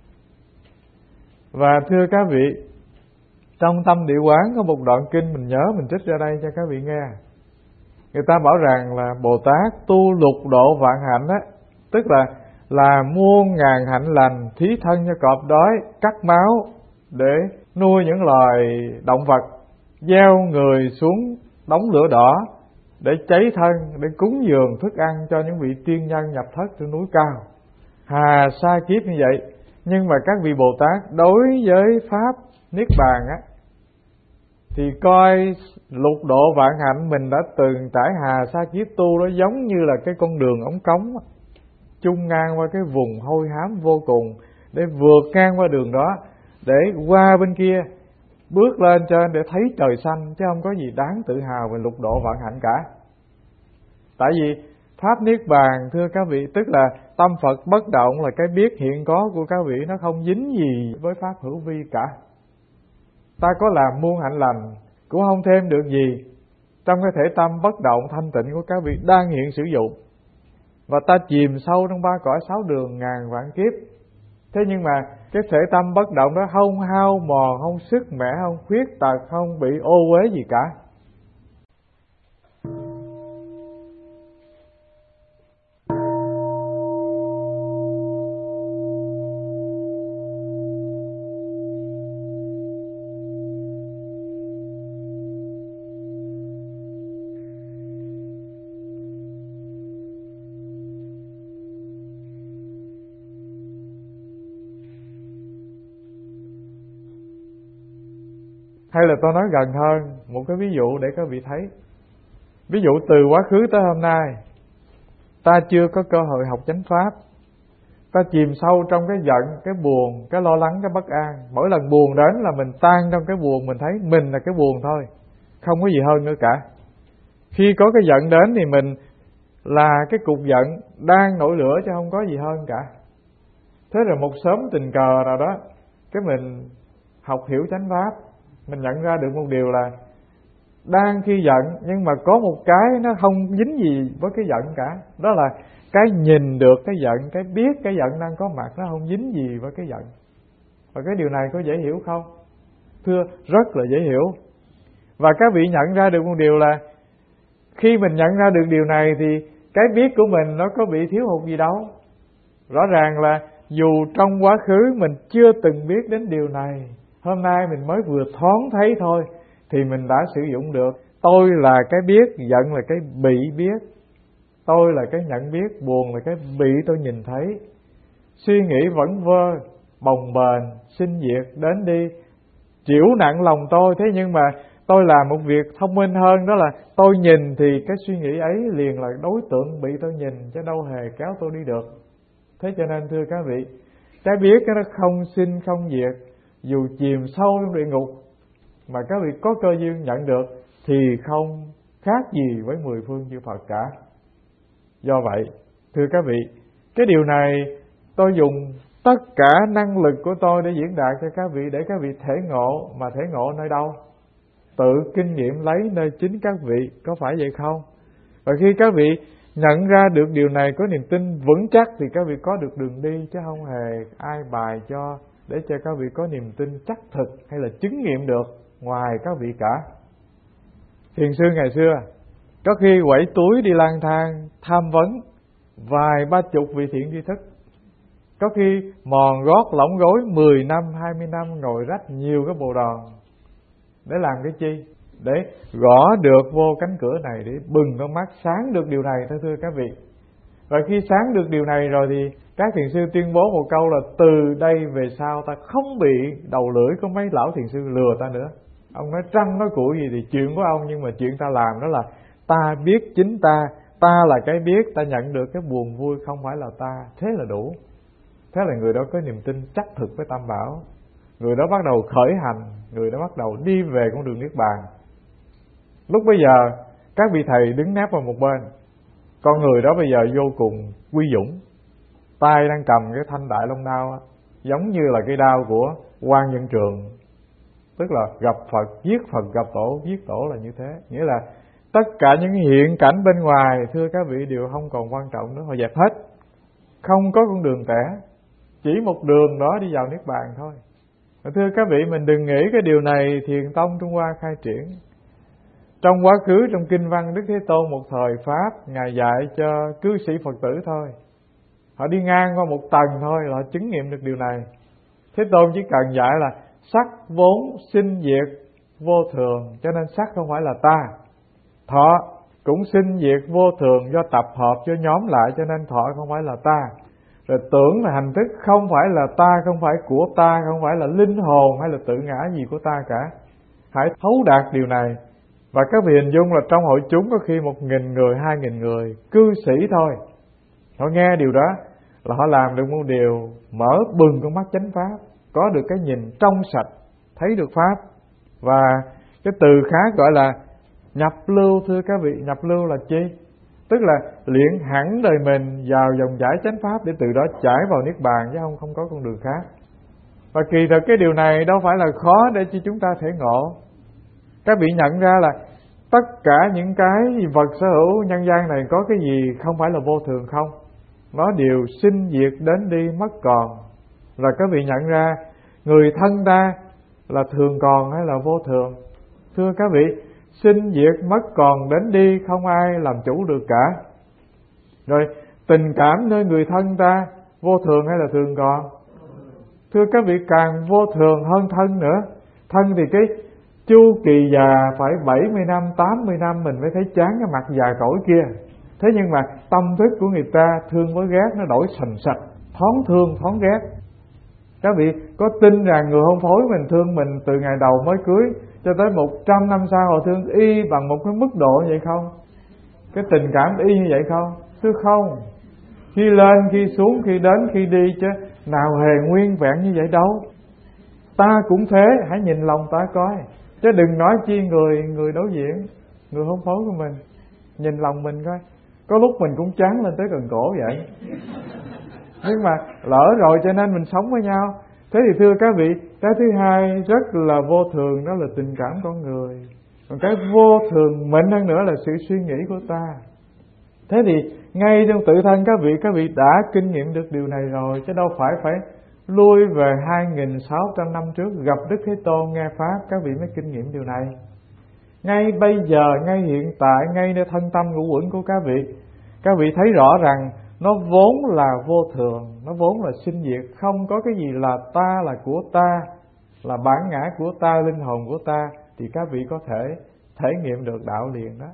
Và thưa các vị, trong Tâm Địa Quán có một đoạn kinh mình nhớ mình trích ra đây cho các vị nghe. Người ta bảo rằng là Bồ Tát tu lục độ vạn hạnh á, tức là là muôn ngàn hạnh lành, thí thân cho cọp đói, cắt máu để nuôi những loài động vật, gieo người xuống đống lửa đỏ để cháy thân, để cúng dường thức ăn cho những vị tiên nhân nhập thất trên núi cao. Hà sa kiếp như vậy. Nhưng mà các vị Bồ Tát đối với pháp Niết Bàn á, thì coi lục độ vạn hạnh mình đã từng trải hà sa kiếp tu, đó giống như là cái con đường ống cống á, chung ngang qua cái vùng hôi hám vô cùng, để vượt ngang qua đường đó, để qua bên kia, bước lên trên để thấy trời xanh, chứ không có gì đáng tự hào về lục độ vạn hạnh cả. Tại vì pháp Niết Bàn thưa các vị, tức là tâm Phật bất động, là cái biết hiện có của các vị, nó không dính gì với pháp hữu vi cả. Ta có làm muôn hạnh lành cũng không thêm được gì trong cái thể tâm bất động thanh tịnh của các vị đang hiện sử dụng. Và ta chìm sâu trong ba cõi sáu đường ngàn vạn kiếp. Thế nhưng mà cái thể tâm bất động đó không hao mòn, không sức mẻ, không khuyết tật, không bị ô uế gì cả. Hay là tôi nói gần hơn, một cái ví dụ để các vị thấy. Ví dụ từ quá khứ tới hôm nay, ta chưa có cơ hội học chánh pháp. Ta chìm sâu trong cái giận, cái buồn, cái lo lắng, cái bất an. Mỗi lần buồn đến là mình tan trong cái buồn, mình thấy mình là cái buồn thôi, không có gì hơn nữa cả. Khi có cái giận đến thì mình là cái cục giận đang nổi lửa chứ không có gì hơn cả. Thế rồi một sớm tình cờ nào đó, cái mình học hiểu chánh pháp, mình nhận ra được một điều là đang khi giận nhưng mà có một cái nó không dính gì với cái giận cả. Đó là cái nhìn được cái giận, cái biết cái giận đang có mặt, nó không dính gì với cái giận. Và cái điều này có dễ hiểu không? Thưa, rất là dễ hiểu. Và các vị nhận ra được một điều là khi mình nhận ra được điều này thì cái biết của mình nó có bị thiếu hụt gì đâu. Rõ ràng là dù trong quá khứ mình chưa từng biết đến điều này, hôm nay mình mới vừa thoáng thấy thôi, thì mình đã sử dụng được. Tôi là cái biết, giận là cái bị biết. Tôi là cái nhận biết, buồn là cái bị tôi nhìn thấy. Suy nghĩ vẫn vơ, bồng bềnh, sinh diệt, đến đi, chịu nặng lòng tôi. Thế nhưng mà tôi làm một việc thông minh hơn, đó là tôi nhìn thì cái suy nghĩ ấy liền là đối tượng bị tôi nhìn, chứ đâu hề kéo tôi đi được. Thế cho nên thưa các vị, cái biết nó không sinh không diệt, dù chìm sâu trong địa ngục mà các vị có cơ duyên nhận được thì không khác gì với mười phương chư Phật cả. Do vậy, thưa các vị, cái điều này tôi dùng tất cả năng lực của tôi để diễn đạt cho các vị, để các vị thể ngộ. Mà thể ngộ nơi đâu? Tự kinh nghiệm lấy nơi chính các vị, có phải vậy không? Và khi các vị nhận ra được điều này, có niềm tin vững chắc, thì các vị có được đường đi, chứ không hề ai bài cho để cho các vị có niềm tin chắc thực hay là chứng nghiệm được ngoài các vị cả. Thiền sư ngày xưa có khi quẩy túi đi lang thang tham vấn vài ba chục vị thiện tri thức, có khi mòn gót lỏng gối mười năm hai mươi năm, ngồi rách nhiều cái bồ đòn. Để làm cái chi? Để gõ được vô cánh cửa này, để bừng con mắt sáng được điều này, thưa các vị. Và khi sáng được điều này rồi thì các thiền sư tuyên bố một câu là từ đây về sau ta không bị đầu lưỡi có mấy lão thiền sư lừa ta nữa. Ông nói trăng nói củ gì thì chuyện của ông, nhưng mà chuyện ta làm đó là ta biết chính ta, ta là cái biết, ta nhận được cái buồn vui không phải là ta, thế là đủ. Thế là người đó có niềm tin chắc thực với Tam Bảo, người đó bắt đầu khởi hành, người đó bắt đầu đi về con đường Niết Bàn. Lúc bây giờ các vị thầy đứng nép vào một bên, con người đó bây giờ vô cùng quy dũng, tay đang cầm cái thanh đại long đao, giống như là cây đao của Quan Nhân Trường, tức là gặp Phật giết Phật, gặp Tổ giết Tổ là như thế. Nghĩa là tất cả những hiện cảnh bên ngoài, thưa các vị, đều không còn quan trọng nữa, họ dẹp hết. Không có con đường tẻ, chỉ một đường đó đi vào Niết Bàn thôi. Và thưa các vị, mình đừng nghĩ cái điều này Thiền Tông Trung Hoa khai triển. Trong quá khứ, trong kinh văn Đức Thế Tôn một thời Pháp, Ngài dạy cho cư sĩ Phật tử thôi. Họ đi ngang qua một tầng thôi là họ chứng nghiệm được điều này. Thế Tôn chỉ cần dạy là sắc vốn sinh diệt vô thường, cho nên sắc không phải là ta. Thọ cũng sinh diệt vô thường, do tập hợp, do nhóm lại, cho nên thọ không phải là ta. Rồi tưởng là hành thức không phải là ta, không phải của ta, không phải là linh hồn hay là tự ngã gì của ta cả. Hãy thấu đạt điều này. Và các vị hình dung là trong hội chúng có khi một nghìn người, hai nghìn người, cư sĩ thôi, họ nghe điều đó là họ làm được một điều, mở bừng con mắt chánh pháp, có được cái nhìn trong sạch, thấy được pháp. Và cái từ khác gọi là nhập lưu, thưa các vị. Nhập lưu là chi? Tức là luyện hẳn đời mình vào dòng chảy chánh pháp, để từ đó chảy vào Niết Bàn, chứ không không có con đường khác. Và kỳ thực cái điều này đâu phải là khó để cho chúng ta thể ngộ. Các vị nhận ra là tất cả những cái vật sở hữu nhân gian này có cái gì không phải là vô thường không? Nó đều sinh diệt, đến đi, mất còn. Rồi các vị nhận ra người thân ta là thường còn hay là vô thường? Thưa các vị, sinh diệt mất còn, đến đi, không ai làm chủ được cả. Rồi tình cảm nơi người thân ta vô thường hay là thường còn? Thưa các vị, càng vô thường hơn thân nữa. Thân thì cái chu kỳ già phải bảy mươi năm, tám mươi năm mình mới thấy chán cái mặt già cỗi kia. Thế nhưng mà tâm thức của người ta thương với ghét nó đổi sành sạch, thoáng thương, thoáng ghét. Các vị có tin rằng người hôn phối mình thương mình từ ngày đầu mới cưới cho tới một trăm năm sau họ thương y bằng một cái mức độ vậy không? Cái tình cảm y như vậy không? Chứ không. Khi lên, khi xuống, khi đến, khi đi chứ nào hề nguyên vẹn như vậy đâu. Ta cũng thế, hãy nhìn lòng ta coi. Chứ đừng nói chi người người đối diện, người hôn phối của mình. Nhìn lòng mình coi. Có lúc mình cũng chán lên tới gần cổ vậy. Nhưng mà lỡ rồi cho nên mình sống với nhau. Thế thì thưa các vị, cái thứ hai rất là vô thường, đó là tình cảm con người. Còn cái vô thường mệnh hơn nữa là sự suy nghĩ của ta. Thế thì ngay trong tự thân các vị, các vị đã kinh nghiệm được điều này rồi. Chứ đâu phải phải lui về hai nghìn sáu trăm năm trước gặp Đức Thế Tôn nghe Pháp các vị mới kinh nghiệm điều này. Ngay bây giờ, ngay hiện tại, ngay nơi thân tâm ngũ uẩn của các vị, các vị thấy rõ rằng nó vốn là vô thường, nó vốn là sinh diệt, không có cái gì là ta, là của ta, là bản ngã của ta, linh hồn của ta, thì các vị có thể thể nghiệm được đạo liền đó.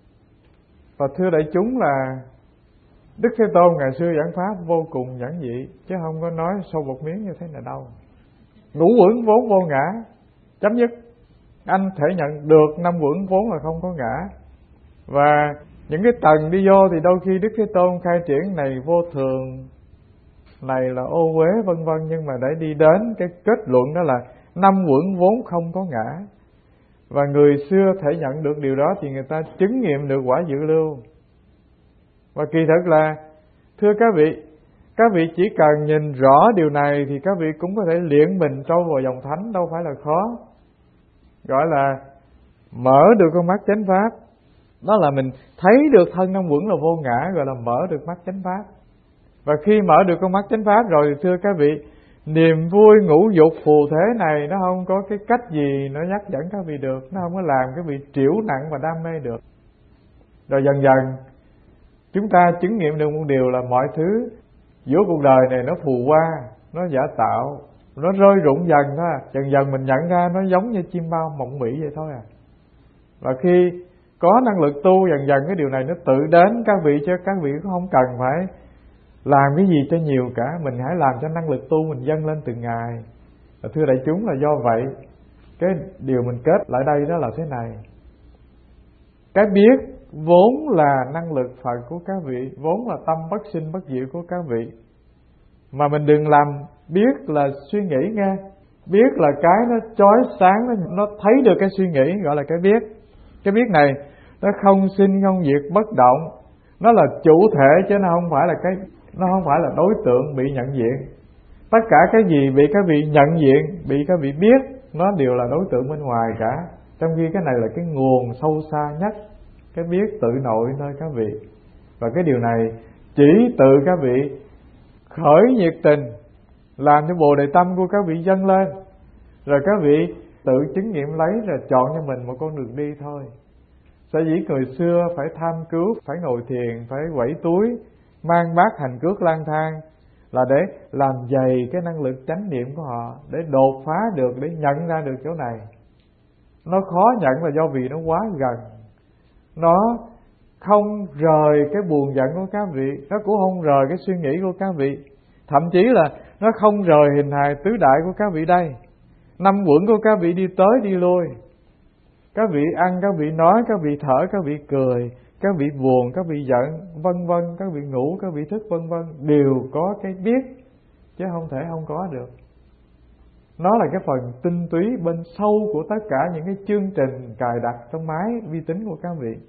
Và thưa đại chúng là Đức Thế Tôn ngày xưa giảng Pháp vô cùng giản dị, chứ không có nói sâu một miếng như thế này đâu. Ngũ uẩn vốn vô ngã, chấm dứt. Anh thể nhận được năm uẩn vốn là không có ngã. Và những cái tầng đi vô thì đôi khi Đức Thế Tôn khai triển này vô thường, này là ô uế vân vân, nhưng mà để đi đến cái kết luận đó là năm uẩn vốn không có ngã. Và người xưa thể nhận được điều đó thì người ta chứng nghiệm được quả dự lưu. Và kỳ thực là thưa các vị, các vị chỉ cần nhìn rõ điều này thì các vị cũng có thể luyện mình trôi vào dòng thánh, đâu phải là khó. Gọi là mở được con mắt chánh pháp. Đó là mình thấy được thân năm uẩn là vô ngã, gọi là mở được mắt chánh pháp. Và khi mở được con mắt chánh pháp rồi thì thưa các vị, niềm vui ngũ dục phù thế này nó không có cái cách gì nó dắt dẫn các vị được, nó không có làm các vị triểu nặng và đam mê được. Rồi dần dần chúng ta chứng nghiệm được một điều là mọi thứ giữa cuộc đời này nó phù qua, nó giả tạo, nó rơi rụng dần thôi. Dần dần mình nhận ra nó giống như chim bao mộng mị vậy thôi à. Và khi có năng lực tu, dần dần cái điều này nó tự đến các vị, chứ các vị cũng không cần phải làm cái gì cho nhiều cả. Mình hãy làm cho năng lực tu mình dâng lên từng ngày. Và thưa đại chúng là do vậy, cái điều mình kết lại đây đó là thế này. Cái biết vốn là năng lực phận của các vị, vốn là tâm bất sinh bất diệt của các vị. Mà mình đừng làm biết là suy nghĩ nghe. Biết là cái nó chói sáng, nó, nó thấy được cái suy nghĩ, gọi là cái biết. Cái biết này nó không sinh không diệt bất động, nó là chủ thể chứ nó không phải là cái, nó không phải là đối tượng bị nhận diện. Tất cả cái gì bị các vị nhận diện, bị các vị biết, nó đều là đối tượng bên ngoài cả. Trong khi cái này là cái nguồn sâu xa nhất, cái biết tự nội nơi các vị. Và cái điều này chỉ tự các vị khởi nhiệt tình, làm cho bồ đề tâm của các vị dâng lên, rồi các vị tự chứng nghiệm lấy, rồi chọn cho mình một con đường đi thôi. Sở dĩ người xưa phải tham cứu, phải ngồi thiền, phải quẩy túi, mang bát hành cước lang thang, là để làm dày cái năng lực chánh niệm của họ, để đột phá được, để nhận ra được chỗ này. Nó khó nhận là do vì nó quá gần, nó không rời cái buồn giận của các vị, nó cũng không rời cái suy nghĩ của các vị, thậm chí là nó không rời hình hài tứ đại của các vị đây. Năm uẩn của các vị đi tới đi lui, các vị ăn, các vị nói, các vị thở, các vị cười, các vị buồn, các vị giận, vân vân, các vị ngủ, các vị thức, vân vân, đều có cái biết, chứ không thể không có được. Nó là cái phần tinh túy bên sâu của tất cả những cái chương trình cài đặt trong máy vi tính của các vị.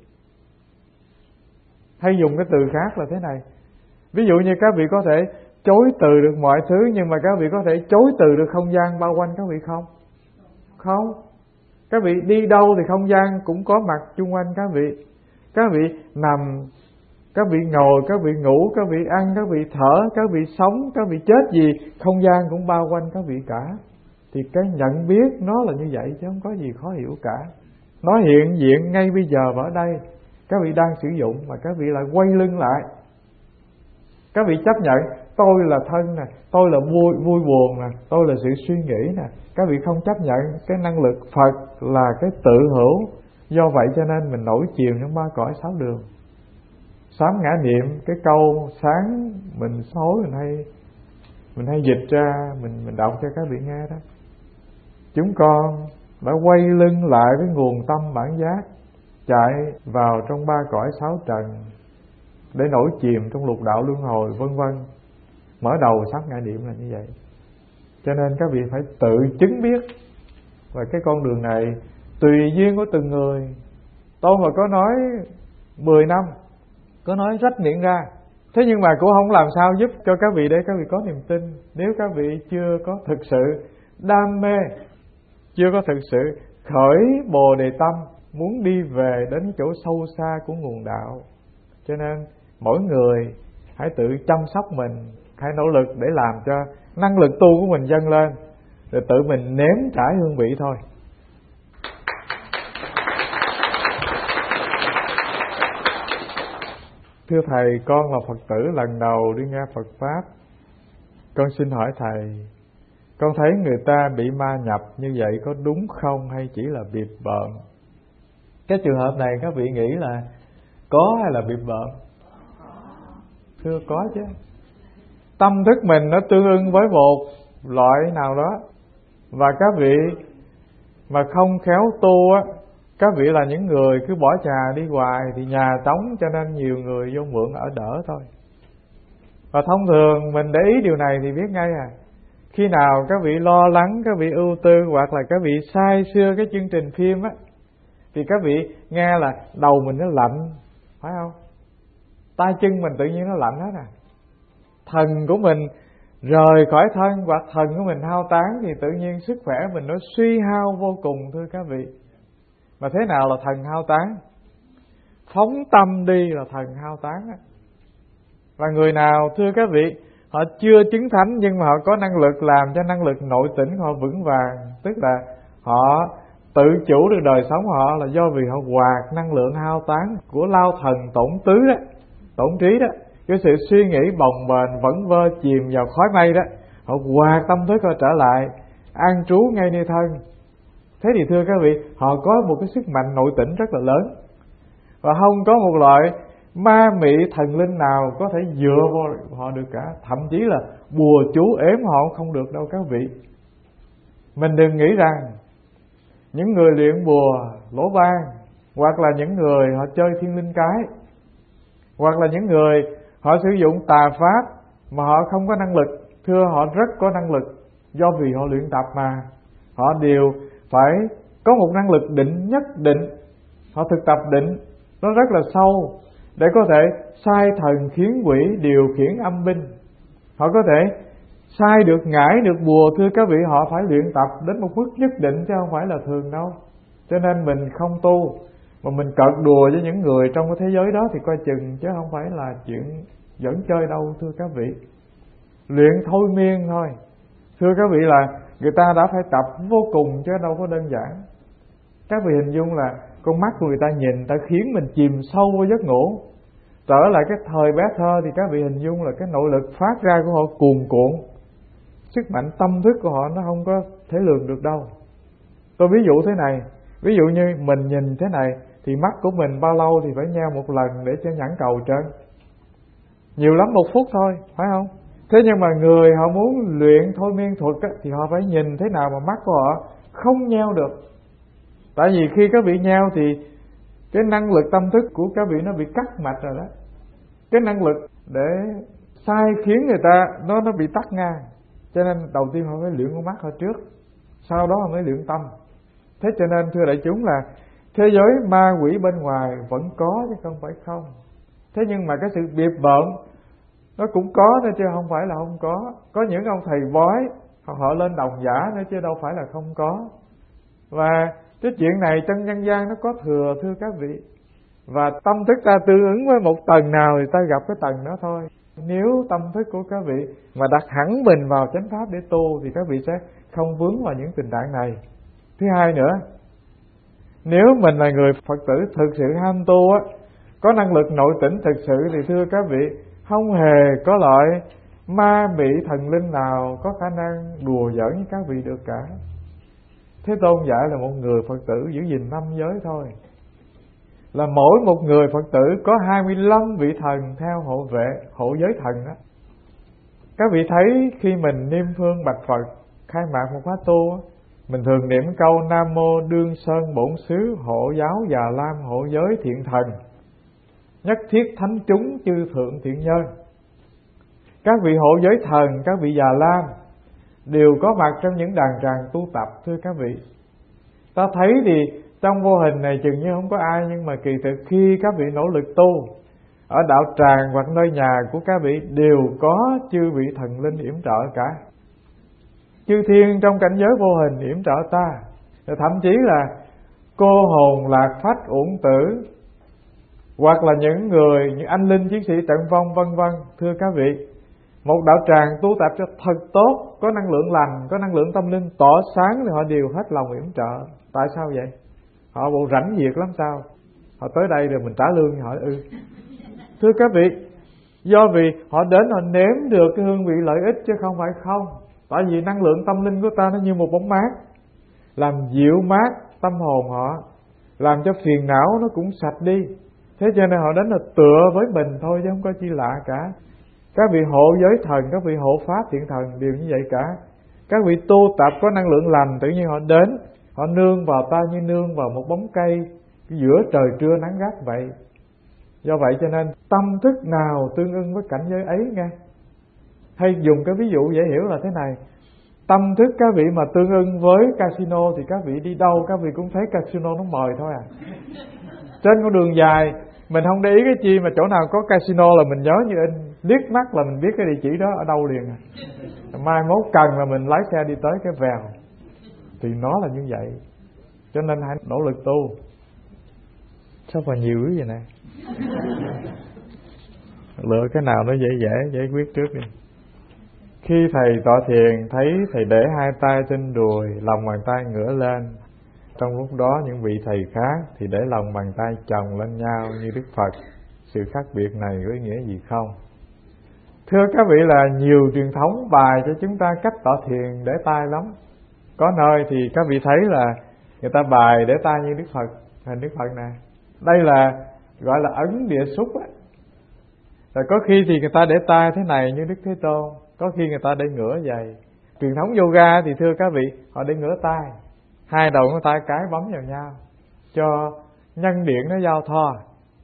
Hay dùng cái từ khác là thế này. Ví dụ như các vị có thể chối từ được mọi thứ, nhưng mà các vị có thể chối từ được không gian bao quanh các vị không? Không. Các vị đi đâu thì không gian cũng có mặt chung quanh các vị. Các vị nằm, các vị ngồi, các vị ngủ, các vị ăn, các vị thở, các vị sống, các vị chết gì, không gian cũng bao quanh các vị cả. Thì cái nhận biết nó là như vậy chứ không có gì khó hiểu cả. Nó hiện diện ngay bây giờ và ở đây, các vị đang sử dụng, mà các vị lại quay lưng lại. Các vị chấp nhận tôi là thân nè, tôi là vui, vui buồn nè, tôi là sự suy nghĩ nè. Các vị không chấp nhận cái năng lực Phật là cái tự hữu. Do vậy cho nên mình nổi chiều trong ba cõi sáu đường. Sám ngã niệm, cái câu sáng mình hối mình hay Mình hay dịch ra, mình mình đọc cho các vị nghe đó. Chúng con đã quay lưng lại với nguồn tâm bản giác, chạy vào trong ba cõi sáu trần để nổi chìm trong lục đạo luân hồi vân vân. Mở đầu sát ngã niệm là như vậy. Cho nên các vị phải tự chứng biết. Và cái con đường này tùy duyên của từng người. Tôi mà có nói mười năm, có nói rách miệng ra, thế nhưng mà cũng không làm sao giúp cho các vị để các vị có niềm tin. Nếu các vị chưa có thực sự đam mê, chưa có thực sự khởi bồ đề tâm, muốn đi về đến chỗ sâu xa của nguồn đạo. Cho nên mỗi người hãy tự chăm sóc mình, hãy nỗ lực để làm cho năng lực tu của mình dâng lên, rồi tự mình nếm trải hương vị thôi. Thưa Thầy, con là Phật tử lần đầu đi nghe Phật Pháp. Con xin hỏi Thầy, con thấy người ta bị ma nhập như vậy có đúng không hay chỉ là bịp bợm? Cái trường hợp này các vị nghĩ là có hay là bịp bợm? Thưa có chứ. Tâm thức mình nó tương ưng với một loại nào đó. Và các vị mà không khéo tu á, các vị là những người cứ bỏ trà đi hoài thì nhà trống, cho nên nhiều người vô mượn ở đỡ thôi. Và thông thường mình để ý điều này thì biết ngay à. Khi nào các vị lo lắng, các vị ưu tư, hoặc là các vị say sưa cái chương trình phim á, thì các vị nghe là đầu mình nó lạnh, phải không? Tay chân mình tự nhiên nó lạnh hết à. Thần của mình rời khỏi thân, hoặc thần của mình hao tán, thì tự nhiên sức khỏe mình nó suy hao vô cùng, thưa các vị. Mà thế nào là thần hao tán? Phóng tâm đi là thần hao tán á. Và người nào, thưa các vị, họ chưa chứng thánh nhưng mà họ có năng lực làm cho năng lực nội tỉnh họ vững vàng, tức là họ tự chủ được đời sống họ, là do vì họ quạt năng lượng hao tán của lao thần tổn tứ đó, tổn trí đó, cái sự suy nghĩ bồng bềnh vẩn vơ chìm vào khói mây đó, họ quạt tâm thức họ trở lại an trú ngay nơi thân. Thế thì thưa các vị, họ có một cái sức mạnh nội tỉnh rất là lớn, và không có một loại ma mị thần linh nào có thể dựa vào họ được cả. Thậm chí là bùa chú ếm họ không được đâu các vị. Mình đừng nghĩ rằng những người luyện bùa lỗ ban, hoặc là những người họ chơi thiên linh cái, hoặc là những người họ sử dụng tà pháp mà họ không có năng lực. Thưa, họ rất có năng lực, do vì họ luyện tập mà. Họ đều phải có một năng lực định nhất định. Họ thực tập định nó rất là sâu để có thể sai thần khiến quỷ, điều khiển âm binh. Họ có thể sai được ngải được bùa. Thưa các vị, họ phải luyện tập đến một mức nhất định chứ không phải là thường đâu. Cho nên mình không tu mà mình cợt đùa với những người trong cái thế giới đó thì coi chừng, chứ không phải là chuyện dẫn chơi đâu, thưa các vị. Luyện thôi miên thôi. Thưa các vị, là người ta đã phải tập vô cùng chứ đâu có đơn giản. Các vị hình dung là con mắt của người ta nhìn ta khiến mình chìm sâu vô giấc ngủ. Trở lại cái thời bé thơ thì các vị hình dung là cái nội lực phát ra của họ cuồn cuộn. Sức mạnh tâm thức của họ nó không có thể lường được đâu. Tôi ví dụ thế này, ví dụ như mình nhìn thế này thì mắt của mình bao lâu thì phải nheo một lần để cho nhãn cầu trơn. Nhiều lắm một phút thôi, phải không? Thế nhưng mà người họ muốn luyện thôi miên thuật á, thì họ phải nhìn thế nào mà mắt của họ không nheo được. Tại vì khi các vị nheo thì cái năng lực tâm thức của các vị nó bị cắt mạch rồi đó. Cái năng lực để sai khiến người ta nó nó bị tắt ngang. Cho nên đầu tiên họ phải luyện con mắt họ trước, sau đó họ mới luyện tâm. Thế cho nên thưa đại chúng là thế giới ma quỷ bên ngoài vẫn có chứ không phải không. Thế nhưng mà cái sự biệt bợm nó cũng có nữa chứ không phải là không có. Có những ông thầy bói họ lên đồng giả nữa chứ đâu phải là không có. Và cái chuyện này trong nhân gian nó có thừa, thưa các vị. Và tâm thức ta tương ứng với một tầng nào thì ta gặp cái tầng đó thôi. Nếu tâm thức của các vị mà đặt hẳn mình vào chánh pháp để tu thì các vị sẽ không vướng vào những tình trạng này. Thứ hai nữa, nếu mình là người Phật tử thực sự ham tu á, có năng lực nội tỉnh thực sự thì thưa các vị, không hề có loại ma mị thần linh nào có khả năng đùa giỡn với các vị được cả. Thế Tôn dạy là một người Phật tử giữ gìn năm giới thôi, là mỗi một người Phật tử có hai mươi lăm vị thần theo hộ vệ, hộ giới thần đó. Các vị thấy khi mình niêm phương bạch Phật khai mạc một khóa tu, mình thường niệm câu Nam Mô Đương Sơn Bổn Xứ Hộ Giáo Già Lam Hộ Giới Thiện Thần, nhất thiết thánh chúng chư thượng thiện nhân. Các vị hộ giới thần, các vị Già Lam đều có mặt trong những đàn tràng tu tập. Thưa các vị, ta thấy thì trong vô hình này chừng như không có ai, nhưng mà kỳ thực khi các vị nỗ lực tu ở đạo tràng hoặc nơi nhà của các vị đều có chư vị thần linh yểm trợ cả. Chư thiên trong cảnh giới vô hình yểm trợ ta, thậm chí là cô hồn lạc phách uổng tử, hoặc là những người như anh linh chiến sĩ trận vong vân vân. Thưa các vị, một đạo tràng tu tập cho thật tốt, có năng lượng lành, có năng lượng tâm linh tỏ sáng thì họ đều hết lòng yểm trợ. Tại sao vậy? Họ bộ rảnh việc lắm sao? Họ tới đây rồi mình trả lương họ ư? Thưa các vị, do vì họ đến họ nếm được cái hương vị lợi ích chứ không phải không. Tại vì năng lượng tâm linh của ta nó như một bóng mát, làm dịu mát tâm hồn họ, làm cho phiền não nó cũng sạch đi. Thế cho nên họ đến là tựa với mình thôi chứ không có chi lạ cả. Các vị hộ giới thần, các vị hộ pháp thiện thần đều như vậy cả. Các vị tu tập có năng lượng lành, tự nhiên họ đến, họ nương vào ta như nương vào một bóng cây giữa trời trưa nắng gắt vậy. Do vậy cho nên tâm thức nào tương ưng với cảnh giới ấy nghe. Hay dùng cái ví dụ dễ hiểu là thế này: tâm thức các vị mà tương ưng với casino thì các vị đi đâu các vị cũng thấy casino nó mời thôi à. Trên con đường dài mình không để ý cái chi, mà chỗ nào có casino là mình nhớ như in, liếc mắt là mình biết cái địa chỉ đó ở đâu liền à. Mai mốt cần là mình lái xe đi tới cái vèo. Thì nó là như vậy. Cho nên hãy nỗ lực tu. Sao mà nhiều cái gì nè. Lựa cái nào nó dễ dễ giải quyết trước đi. Khi thầy tọa thiền thấy thầy để hai tay trên đùi, lòng bàn tay ngửa lên. Trong lúc đó những vị thầy khác thì để lòng bàn tay chồng lên nhau như Đức Phật. Sự khác biệt này có ý nghĩa gì không? Thưa các vị, là nhiều truyền thống bài cho chúng ta cách tọa thiền để tay lắm. Có nơi thì các vị thấy là người ta bài để tay như Đức Phật, hình Đức Phật này. Đây là gọi là ấn địa xúc á. Rồi có khi thì người ta để tay thế này như Đức Thế Tôn, có khi người ta để ngửa vậy. Truyền thống yoga thì thưa các vị, họ để ngửa tay, hai đầu ngón tay cái bấm vào nhau cho nhân điện nó giao thoa.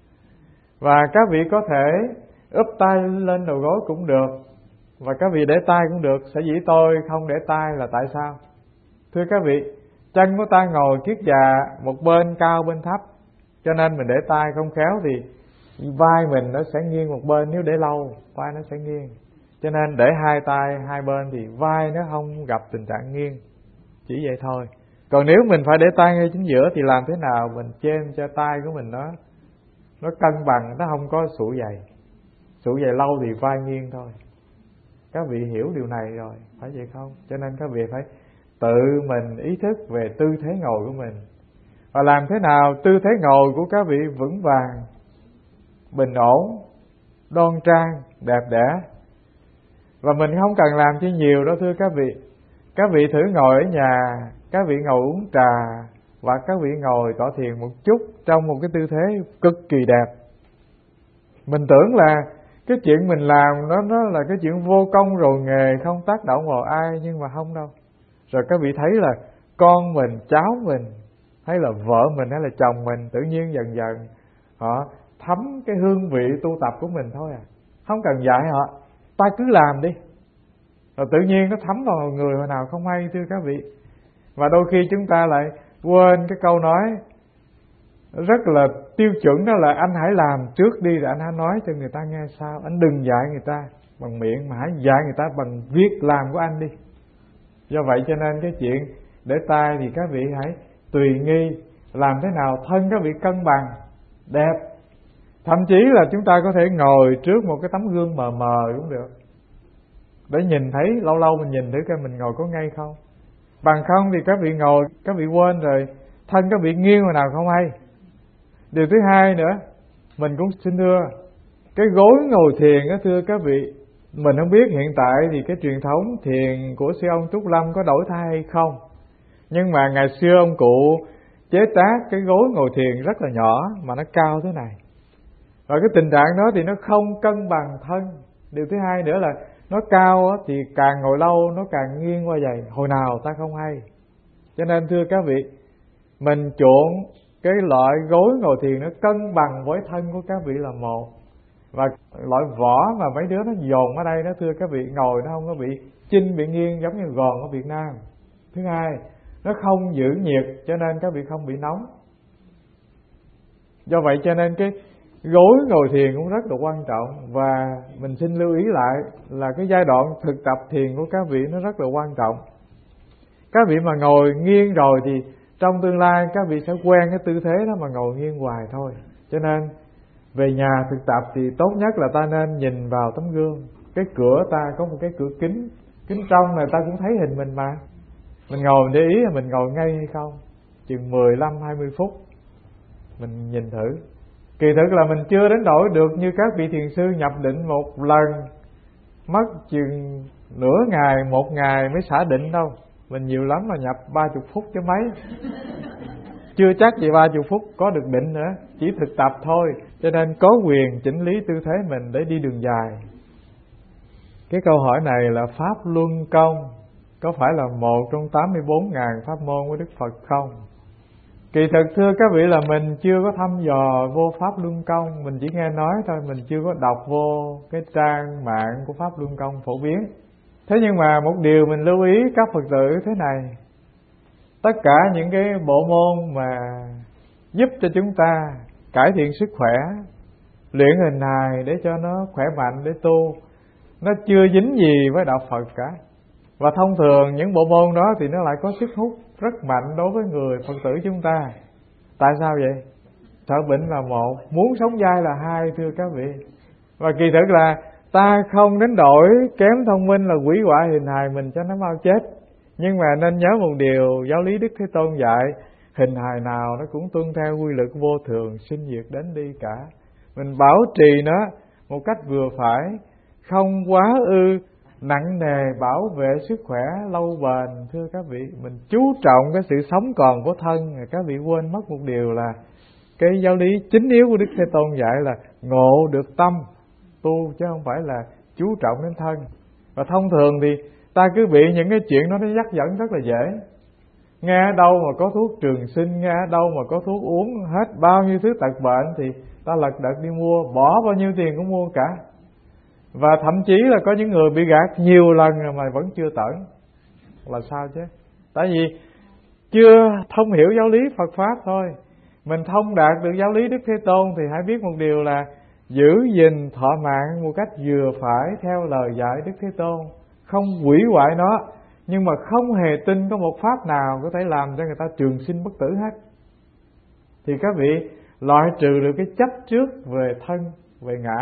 Và các vị có thể úp tay lên đầu gối cũng được, và các vị để tay cũng được. Sở dĩ tôi không để tay là tại sao? Thưa các vị, chân của ta ngồi kiết già, một bên cao bên thấp, cho nên mình để tay không khéo thì vai mình nó sẽ nghiêng một bên. Nếu để lâu vai nó sẽ nghiêng, cho nên để hai tay hai bên thì vai nó không gặp tình trạng nghiêng. Chỉ vậy thôi. Còn nếu mình phải để tay ngay chính giữa thì làm thế nào mình chêm cho tay của mình nó nó cân bằng, nó không có sụi dày. Sụi dày lâu thì vai nghiêng thôi. Các vị hiểu điều này rồi, phải vậy không? Cho nên các vị phải tự mình ý thức về tư thế ngồi của mình, và làm thế nào tư thế ngồi của các vị vững vàng, bình ổn, đoan trang, đẹp đẽ. Và mình không cần làm chi nhiều đó thưa các vị. Các vị thử ngồi ở nhà, các vị ngồi uống trà, và các vị ngồi tọa thiền một chút trong một cái tư thế cực kỳ đẹp. Mình tưởng là cái chuyện mình làm nó nó là cái chuyện vô công rồi nghề, không tác động vào ai, nhưng mà không đâu. Rồi các vị thấy là con mình, cháu mình, hay là vợ mình, hay là chồng mình, tự nhiên dần dần họ thấm cái hương vị tu tập của mình thôi à. Không cần dạy họ, ta cứ làm đi, rồi tự nhiên nó thấm vào người hồi nào không hay thưa các vị. Và đôi khi chúng ta lại quên cái câu nói rất là tiêu chuẩn, đó là anh hãy làm trước đi rồi anh hãy nói cho người ta nghe sao. Anh đừng dạy người ta bằng miệng, mà hãy dạy người ta bằng việc làm của anh đi. Do vậy cho nên cái chuyện để tay thì các vị hãy tùy nghi, làm thế nào thân các vị cân bằng, đẹp. Thậm chí là chúng ta có thể ngồi trước một cái tấm gương mờ mờ cũng được, để nhìn thấy, lâu lâu mình nhìn thử coi mình ngồi có ngay không. Bằng không thì các vị ngồi, các vị quên rồi, thân các vị nghiêng hồi nào không hay. Điều thứ hai nữa, mình cũng xin thưa, cái gối ngồi thiền đó thưa các vị, mình không biết hiện tại thì cái truyền thống thiền của sư ông Trúc Lâm có đổi thay hay không. Nhưng mà ngày xưa ông cụ chế tác cái gối ngồi thiền rất là nhỏ mà nó cao thế này. Và cái tình trạng đó thì nó không cân bằng thân. Điều thứ hai nữa là nó cao á, thì càng ngồi lâu nó càng nghiêng qua vậy, hồi nào ta không hay. Cho nên thưa các vị, mình chuộng cái loại gối ngồi thiền nó cân bằng với thân của các vị là một. Và loại vỏ mà mấy đứa nó dồn ở đây đó, thưa các vị, ngồi nó không có bị chinh bị nghiêng giống như gòn ở Việt Nam. Thứ hai, nó không giữ nhiệt cho nên các vị không bị nóng. Do vậy cho nên cái gối ngồi thiền cũng rất là quan trọng. Và mình xin lưu ý lại là cái giai đoạn thực tập thiền của các vị nó rất là quan trọng. Các vị mà ngồi nghiêng rồi thì trong tương lai các vị sẽ quen cái tư thế đó mà ngồi nghiêng hoài thôi. Cho nên về nhà thực tập thì tốt nhất là ta nên nhìn vào tấm gương. Cái cửa ta có một cái cửa kính, kính trong này ta cũng thấy hình mình mà. Mình ngồi mình để ý là mình ngồi ngay hay không, chừng mười lăm hai mươi phút mình nhìn thử. Kỳ thực là mình chưa đến nỗi được như các vị thiền sư nhập định một lần mất chừng nửa ngày, một ngày mới xả định đâu. Mình nhiều lắm là nhập ba chục phút chứ mấy. Chưa chắc gì ba chục phút có được định nữa, chỉ thực tập thôi. Cho nên có quyền chỉnh lý tư thế mình để đi đường dài. Cái câu hỏi này là Pháp Luân Công có phải là một trong tám mươi bốn nghìn pháp môn của Đức Phật không? Kỳ thực thưa các vị là mình chưa có thăm dò vô Pháp Luân Công, mình chỉ nghe nói thôi, mình chưa có đọc vô cái trang mạng của Pháp Luân Công phổ biến. Thế nhưng mà một điều mình lưu ý các Phật tử thế này: tất cả những cái bộ môn mà giúp cho chúng ta cải thiện sức khỏe, luyện hình hài để cho nó khỏe mạnh để tu, nó chưa dính gì với đạo Phật cả. Và thông thường những bộ môn đó thì nó lại có sức hút rất mạnh đối với người Phật tử chúng ta. Tại sao vậy? Sợ bệnh là một, muốn sống dai là hai, thưa các vị. Và kỳ thực là ta không đến đổi kém thông minh là quỷ hoại hình hài mình cho nó mau chết. Nhưng mà nên nhớ một điều giáo lý Đức Thế Tôn dạy: hình hài nào nó cũng tuân theo quy luật vô thường, sinh diệt đến đi cả. Mình bảo trì nó một cách vừa phải, không quá ư nặng nề, bảo vệ sức khỏe lâu bền. Thưa các vị, mình chú trọng cái sự sống còn của thân. Các vị quên mất một điều là cái giáo lý chính yếu của Đức Thế Tôn dạy là ngộ được tâm tu, chứ không phải là chú trọng đến thân. Và thông thường thì ta cứ bị những cái chuyện đó nó dắt dẫn rất là dễ. Nghe ở đâu mà có thuốc trường sinh, nghe ở đâu mà có thuốc uống hết bao nhiêu thứ tật bệnh thì ta lật đật đi mua, bỏ bao nhiêu tiền cũng mua cả. Và thậm chí là có những người bị gạt nhiều lần rồi mà vẫn chưa tỉnh. Là sao chứ? Tại vì chưa thông hiểu giáo lý Phật Pháp thôi. Mình thông đạt được giáo lý Đức Thế Tôn thì hãy biết một điều là giữ gìn thọ mạng một cách vừa phải theo lời dạy Đức Thế Tôn, không hủy hoại nó, nhưng mà không hề tin có một pháp nào có thể làm cho người ta trường sinh bất tử hết. Thì các vị loại trừ được cái chấp trước về thân, về ngã,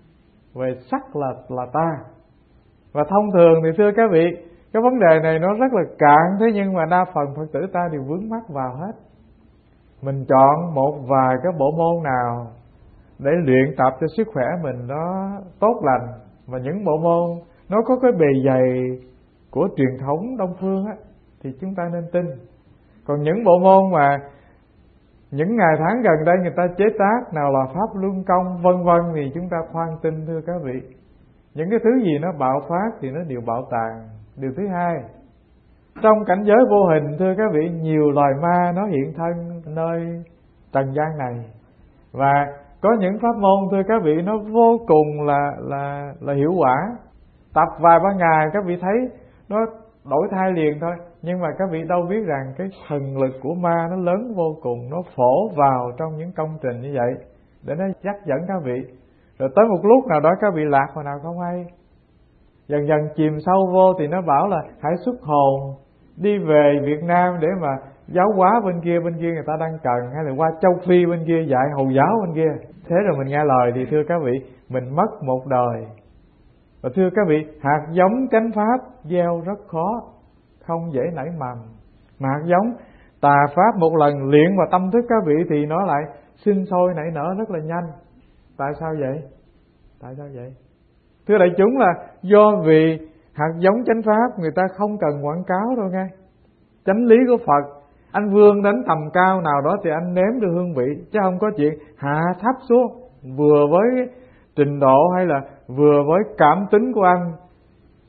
về sắc là là ta. Và thông thường thì thưa các vị, cái vấn đề này nó rất là cạn, thế nhưng mà đa phần Phật tử ta đều vướng mắc vào hết. Mình chọn một vài cái bộ môn nào để luyện tập cho sức khỏe mình nó tốt lành, và những bộ môn nó có cái bề dày của truyền thống Đông Phương á, thì chúng ta nên tin. Còn những bộ môn mà những ngày tháng gần đây người ta chế tác, nào là Pháp Luân Công vân vân, thì chúng ta khoan tin thưa các vị. Những cái thứ gì nó bạo phát thì nó đều bạo tàn. Điều thứ hai, trong cảnh giới vô hình thưa các vị, nhiều loài ma nó hiện thân nơi trần gian này. Và có những pháp môn thưa các vị nó vô cùng là là là hiệu quả. Tập vài ba ngày các vị thấy nó đổi thay liền thôi. Nhưng mà các vị đâu biết rằng cái thần lực của ma nó lớn vô cùng, nó phổ vào trong những công trình như vậy để nó dắt dẫn các vị. Rồi tới một lúc nào đó các vị lạc mà nào không hay, dần dần chìm sâu vô thì nó bảo là hãy xuất hồn đi về Việt Nam để mà giáo hóa bên kia, bên kia người ta đang cần, hay là qua châu Phi bên kia dạy Hồi giáo bên kia. Thế rồi mình nghe lời thì thưa các vị, mình mất một đời. Và thưa các vị, hạt giống chánh pháp gieo rất khó, không dễ nảy mầm. Mà hạt giống tà pháp một lần luyện vào tâm thức các vị thì nó lại sinh sôi nảy nở rất là nhanh. Tại sao vậy? Tại sao vậy? Thưa đại chúng, là do vì hạt giống chánh pháp người ta không cần quảng cáo đâu nghe. Chánh lý của Phật, anh vươn đến tầm cao nào đó thì anh nếm được hương vị, chứ không có chuyện hạ thấp xuống. Vừa với trình độ hay là vừa với cảm tính của anh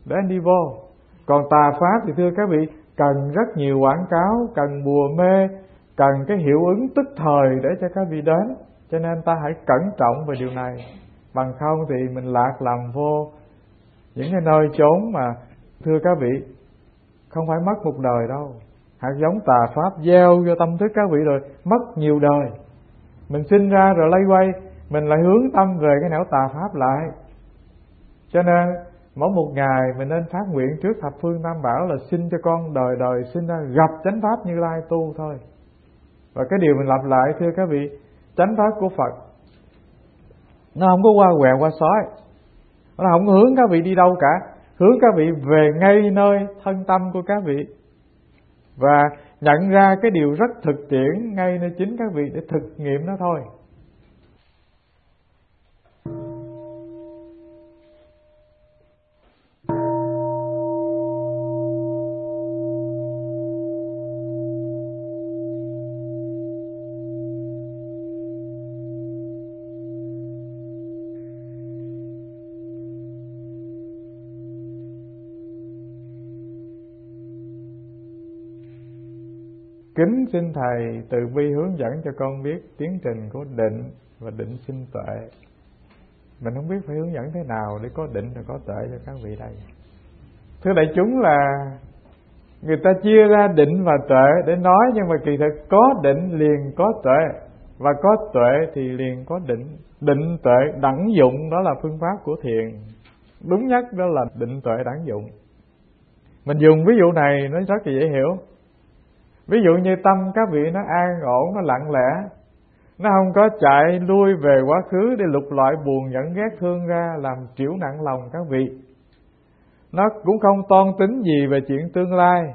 để anh đi vô. Còn tà pháp thì thưa các vị, cần rất nhiều quảng cáo, cần bùa mê, cần cái hiệu ứng tức thời để cho các vị đến. Cho nên ta hãy cẩn trọng về điều này. Bằng không thì mình lạc lầm vô những cái nơi chốn mà thưa các vị không phải mất một đời đâu. Hạt giống tà pháp gieo vô tâm thức các vị rồi mất nhiều đời. Mình sinh ra rồi lây quay, mình lại hướng tâm về cái nẻo tà pháp lại. Cho nên mỗi một ngày mình nên phát nguyện trước thập phương tam bảo là xin cho con đời đời sinh ra gặp chánh pháp Như Lai tu thôi. Và cái điều mình lặp lại thưa các vị, chánh pháp của Phật nó không có qua quẹo qua sói, nó không hướng các vị đi đâu cả, hướng các vị về ngay nơi thân tâm của các vị và nhận ra cái điều rất thực tiễn ngay nơi chính các vị để thực nghiệm nó thôi. Kính xin Thầy từ bi hướng dẫn cho con biết tiến trình của định và định sinh tuệ. Mình không biết phải hướng dẫn thế nào để có định và có tuệ cho các vị đây. Thưa đại chúng là người ta chia ra định và tuệ để nói, nhưng mà kỳ thực có định liền có tuệ, và có tuệ thì liền có định. Định tuệ đẳng dụng đó là phương pháp của thiền. Đúng nhất đó là định tuệ đẳng dụng. Mình dùng ví dụ này nó rất là dễ hiểu. Ví dụ như tâm các vị nó an ổn, nó lặng lẽ, nó không có chạy lui về quá khứ để lục loại buồn giận ghét thương ra làm triểu nặng lòng các vị. Nó cũng không toan tính gì về chuyện tương lai.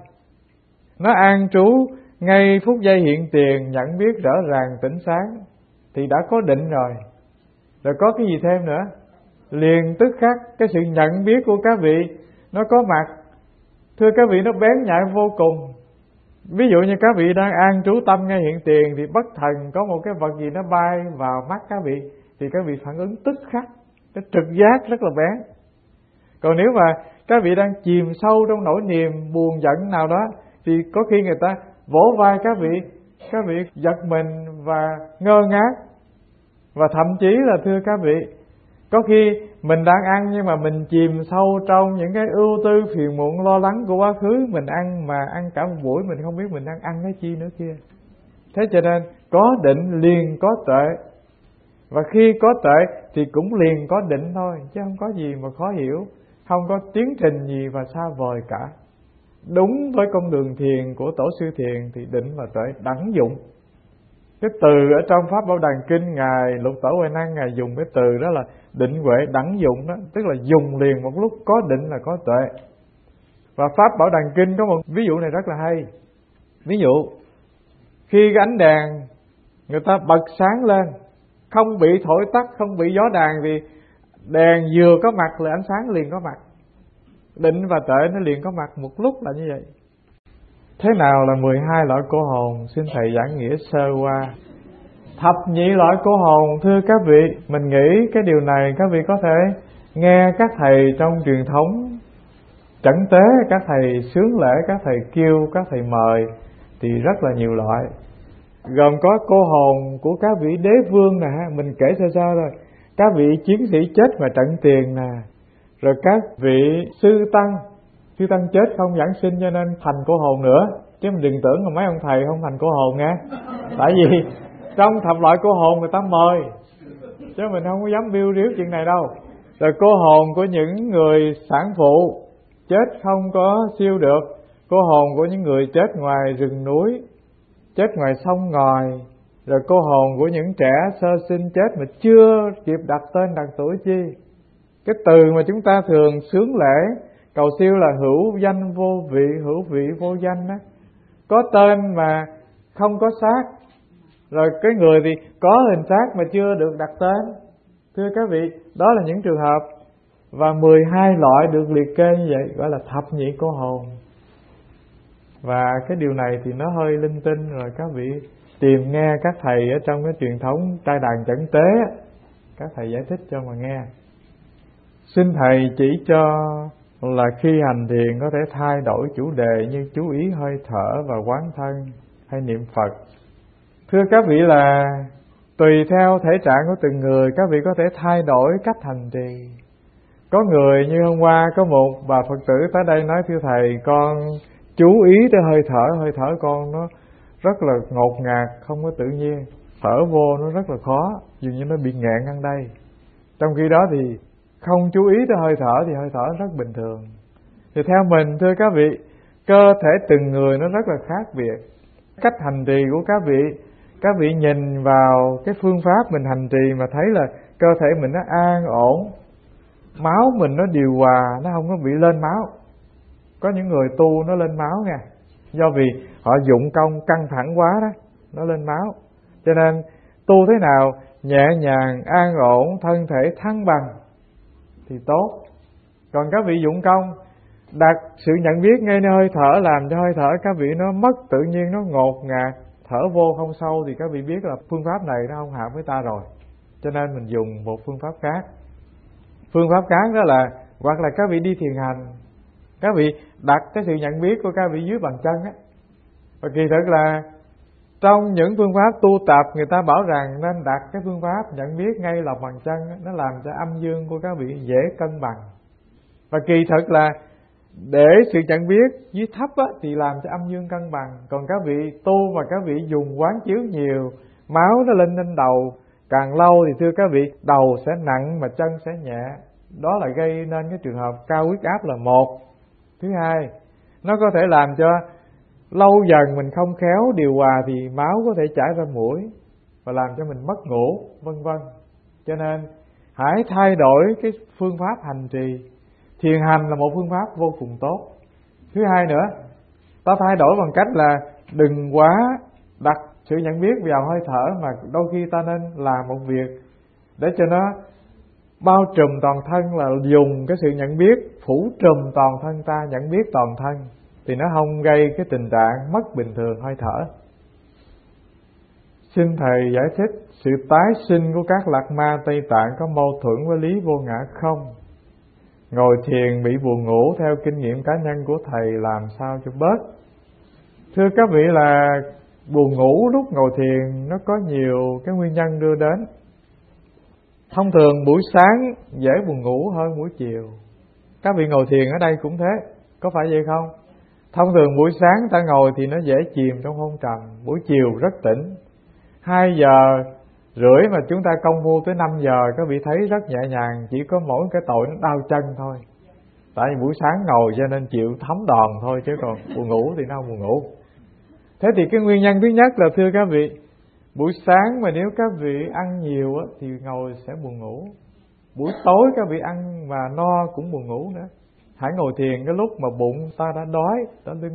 Nó an trú ngay phút giây hiện tiền, nhận biết rõ ràng tỉnh sáng, thì đã có định rồi. Rồi có cái gì thêm nữa? Liền tức khắc cái sự nhận biết của các vị nó có mặt. Thưa các vị, nó bén nhạy vô cùng. Ví dụ như các vị đang an trú tâm ngay hiện tiền, thì bất thần có một cái vật gì nó bay vào mắt các vị, thì các vị phản ứng tức khắc, cái trực giác rất là bén. Còn nếu mà các vị đang chìm sâu trong nỗi niềm buồn giận nào đó, thì có khi người ta vỗ vai các vị, các vị giật mình và ngơ ngác. Và thậm chí là thưa các vị, có khi mình đang ăn nhưng mà mình chìm sâu trong những cái ưu tư phiền muộn lo lắng của quá khứ. Mình ăn mà ăn cả một buổi mình không biết mình đang ăn cái chi nữa kia. Thế cho nên có định liền có tuệ. Và khi có tuệ thì cũng liền có định thôi, chứ không có gì mà khó hiểu, không có tiến trình gì và xa vời cả. Đúng với con đường thiền của tổ sư thiền thì định và tuệ đẳng dụng. Cái từ ở trong Pháp Bảo Đàn Kinh, Ngài Lục Tổ Huệ Năng Ngài dùng cái từ đó là định huệ đẳng dụng đó, tức là dùng liền một lúc, có định là có tuệ. Và Pháp Bảo Đàn Kinh có một ví dụ này rất là hay. Ví dụ, khi cái ánh đèn người ta bật sáng lên, không bị thổi tắt, không bị gió đàn, thì đèn vừa có mặt là ánh sáng liền có mặt. Định và tuệ nó liền có mặt một lúc là như vậy. Thế nào là mười hai loại cô hồn? Xin Thầy giảng nghĩa sơ qua. Thập nhị loại cô hồn, thưa các vị, mình nghĩ cái điều này các vị có thể nghe các thầy trong truyền thống chẩn tế, các thầy sướng lễ, các thầy kêu, các thầy mời, thì rất là nhiều loại. Gồm có cô hồn của các vị đế vương nè, mình kể sơ sơ rồi. Các vị chiến sĩ chết ngoài trận tiền nè. Rồi các vị sư tăng, sư tăng chết không giảng sinh cho nên thành cô hồn nữa. Chứ mình đừng tưởng là mấy ông thầy không thành cô hồn nha. Tại vì trong thập loại cô hồn người ta mời, chứ mình không có dám biêu riếu chuyện này đâu. Rồi cô hồn của những người sản phụ chết không có siêu được. Cô hồn của những người chết ngoài rừng núi, chết ngoài sông ngòi. Rồi cô hồn của những trẻ sơ sinh chết mà chưa kịp đặt tên đặt tuổi chi. Cái từ mà chúng ta thường sướng lễ cầu siêu là hữu danh vô vị, hữu vị vô danh đó. Có tên mà không có xác. Rồi cái người thì có hình xác mà chưa được đặt tên. Thưa các vị, đó là những trường hợp. Và mười hai loại được liệt kê như vậy gọi là thập nhị cô hồn. Và cái điều này thì nó hơi linh tinh, rồi các vị tìm nghe các thầy ở trong cái truyền thống trai đàn chẩn tế, các thầy giải thích cho mà nghe. Xin Thầy chỉ cho là khi hành thiền có thể thay đổi chủ đề như chú ý hơi thở và quán thân hay niệm Phật. Thưa các vị là tùy theo thể trạng của từng người, các vị có thể thay đổi cách hành trì. Có người như hôm qua có một bà Phật tử tới đây nói: thưa thầy, con chú ý tới hơi thở, hơi thở con nó rất là ngột ngạt, không có tự nhiên, thở vô nó rất là khó, dường như nó bị nghẹn ăn đây. Trong khi đó thì không chú ý tới hơi thở thì hơi thở rất bình thường. Thì theo mình, thưa các vị, cơ thể từng người nó rất là khác biệt. Cách hành trì của các vị, các vị nhìn vào cái phương pháp mình hành trì mà thấy là cơ thể mình nó an ổn, máu mình nó điều hòa, nó không có bị lên máu. Có những người tu nó lên máu nha, do vì họ dụng công căng thẳng quá đó, nó lên máu. Cho nên tu thế nào nhẹ nhàng, an ổn, thân thể thăng bằng thì tốt. Còn các vị dụng công đặt sự nhận biết ngay nơi hơi thở, làm cho hơi thở các vị nó mất tự nhiên, nó ngột ngạt, thở vô không sâu, thì các vị biết là phương pháp này nó không hợp với ta rồi. Cho nên mình dùng một phương pháp khác. Phương pháp khác đó là, hoặc là các vị đi thiền hành, các vị đặt cái sự nhận biết của các vị dưới bàn chân á. Và kỳ thực là trong những phương pháp tu tập, người ta bảo rằng nên đặt cái phương pháp nhận biết ngay lòng bàn chân á, nó làm cho âm dương của các vị dễ cân bằng. Và kỳ thực là để sự nhận biết dưới thấp á, thì làm cho âm dương cân bằng. Còn các vị tu mà các vị dùng quán chiếu nhiều, máu nó lên lên đầu, càng lâu thì thưa các vị, đầu sẽ nặng mà chân sẽ nhẹ. Đó là gây nên cái trường hợp cao huyết áp là một. Thứ hai, nó có thể làm cho lâu dần mình không khéo điều hòa thì máu có thể chảy ra mũi và làm cho mình mất ngủ, vân vân. Cho nên hãy thay đổi cái phương pháp hành trì. Thiền hành là một phương pháp vô cùng tốt. Thứ hai nữa, ta thay đổi bằng cách là đừng quá đặt sự nhận biết vào hơi thở, mà đôi khi ta nên làm một việc để cho nó bao trùm toàn thân, là dùng cái sự nhận biết phủ trùm toàn thân ta, nhận biết toàn thân, thì nó không gây cái tình trạng mất bình thường hơi thở. Xin Thầy giải thích sự tái sinh của các lạc ma Tây Tạng có mâu thuẫn với lý vô ngã không? Ngồi thiền bị buồn ngủ, theo kinh nghiệm cá nhân của Thầy làm sao cho bớt? Thưa các vị là buồn ngủ lúc ngồi thiền nó có nhiều cái nguyên nhân đưa đến. Thông thường buổi sáng dễ buồn ngủ hơn buổi chiều. Các vị ngồi thiền ở đây cũng thế, có phải vậy không? Thông thường buổi sáng ta ngồi thì nó dễ chìm trong hôn trầm, buổi chiều rất tỉnh. Hai giờ rưỡi mà chúng ta công phu tới năm giờ, các vị thấy rất nhẹ nhàng, chỉ có mỗi cái tội nó đau chân thôi. Tại vì buổi sáng ngồi cho nên chịu thấm đòn thôi, chứ còn buồn ngủ thì nó không buồn ngủ. Thế thì cái nguyên nhân thứ nhất là thưa các vị, buổi sáng mà nếu các vị ăn nhiều á, thì ngồi sẽ buồn ngủ. Buổi tối các vị ăn mà no cũng buồn ngủ nữa. Hãy ngồi thiền cái lúc mà bụng ta đã đói, đã lưng.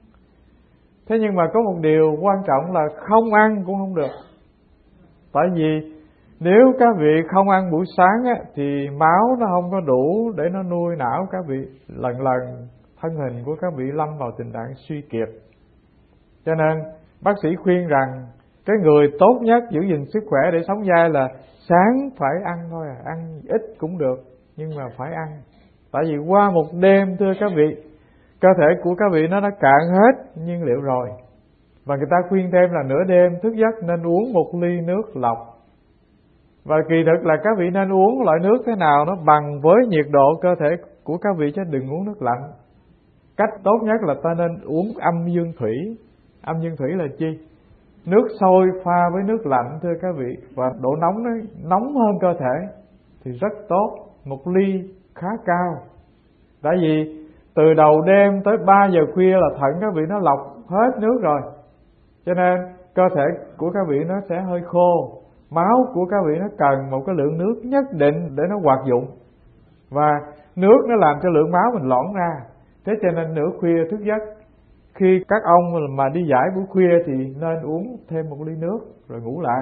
Thế nhưng mà có một điều quan trọng là không ăn cũng không được. Tại vì nếu các vị không ăn buổi sáng á, thì máu nó không có đủ để nó nuôi não các vị. Lần lần thân hình của các vị lâm vào tình trạng suy kiệt. Cho nên bác sĩ khuyên rằng cái người tốt nhất giữ gìn sức khỏe để sống dai là sáng phải ăn thôi à, ăn ít cũng được nhưng mà phải ăn. Tại vì qua một đêm thưa các vị, cơ thể của các vị nó đã cạn hết nhiên liệu rồi. Và người ta khuyên thêm là nửa đêm thức giấc nên uống một ly nước lọc. Và kỳ thực là các vị nên uống loại nước thế nào nó bằng với nhiệt độ cơ thể của các vị, chứ đừng uống nước lạnh. Cách tốt nhất là ta nên uống âm dương thủy. Âm dương thủy là chi? Nước sôi pha với nước lạnh thưa các vị, và độ nóng nó nóng hơn cơ thể thì rất tốt. Một ly khá cao. Tại vì từ đầu đêm tới ba giờ khuya là thận các vị nó lọc hết nước rồi, cho nên cơ thể của các vị nó sẽ hơi khô. Máu của các vị nó cần một cái lượng nước nhất định để nó hoạt dụng, và nước nó làm cho lượng máu mình loãng ra. Thế cho nên nửa khuya thức giấc, khi các ông mà đi giải buổi khuya thì nên uống thêm một ly nước rồi ngủ lại.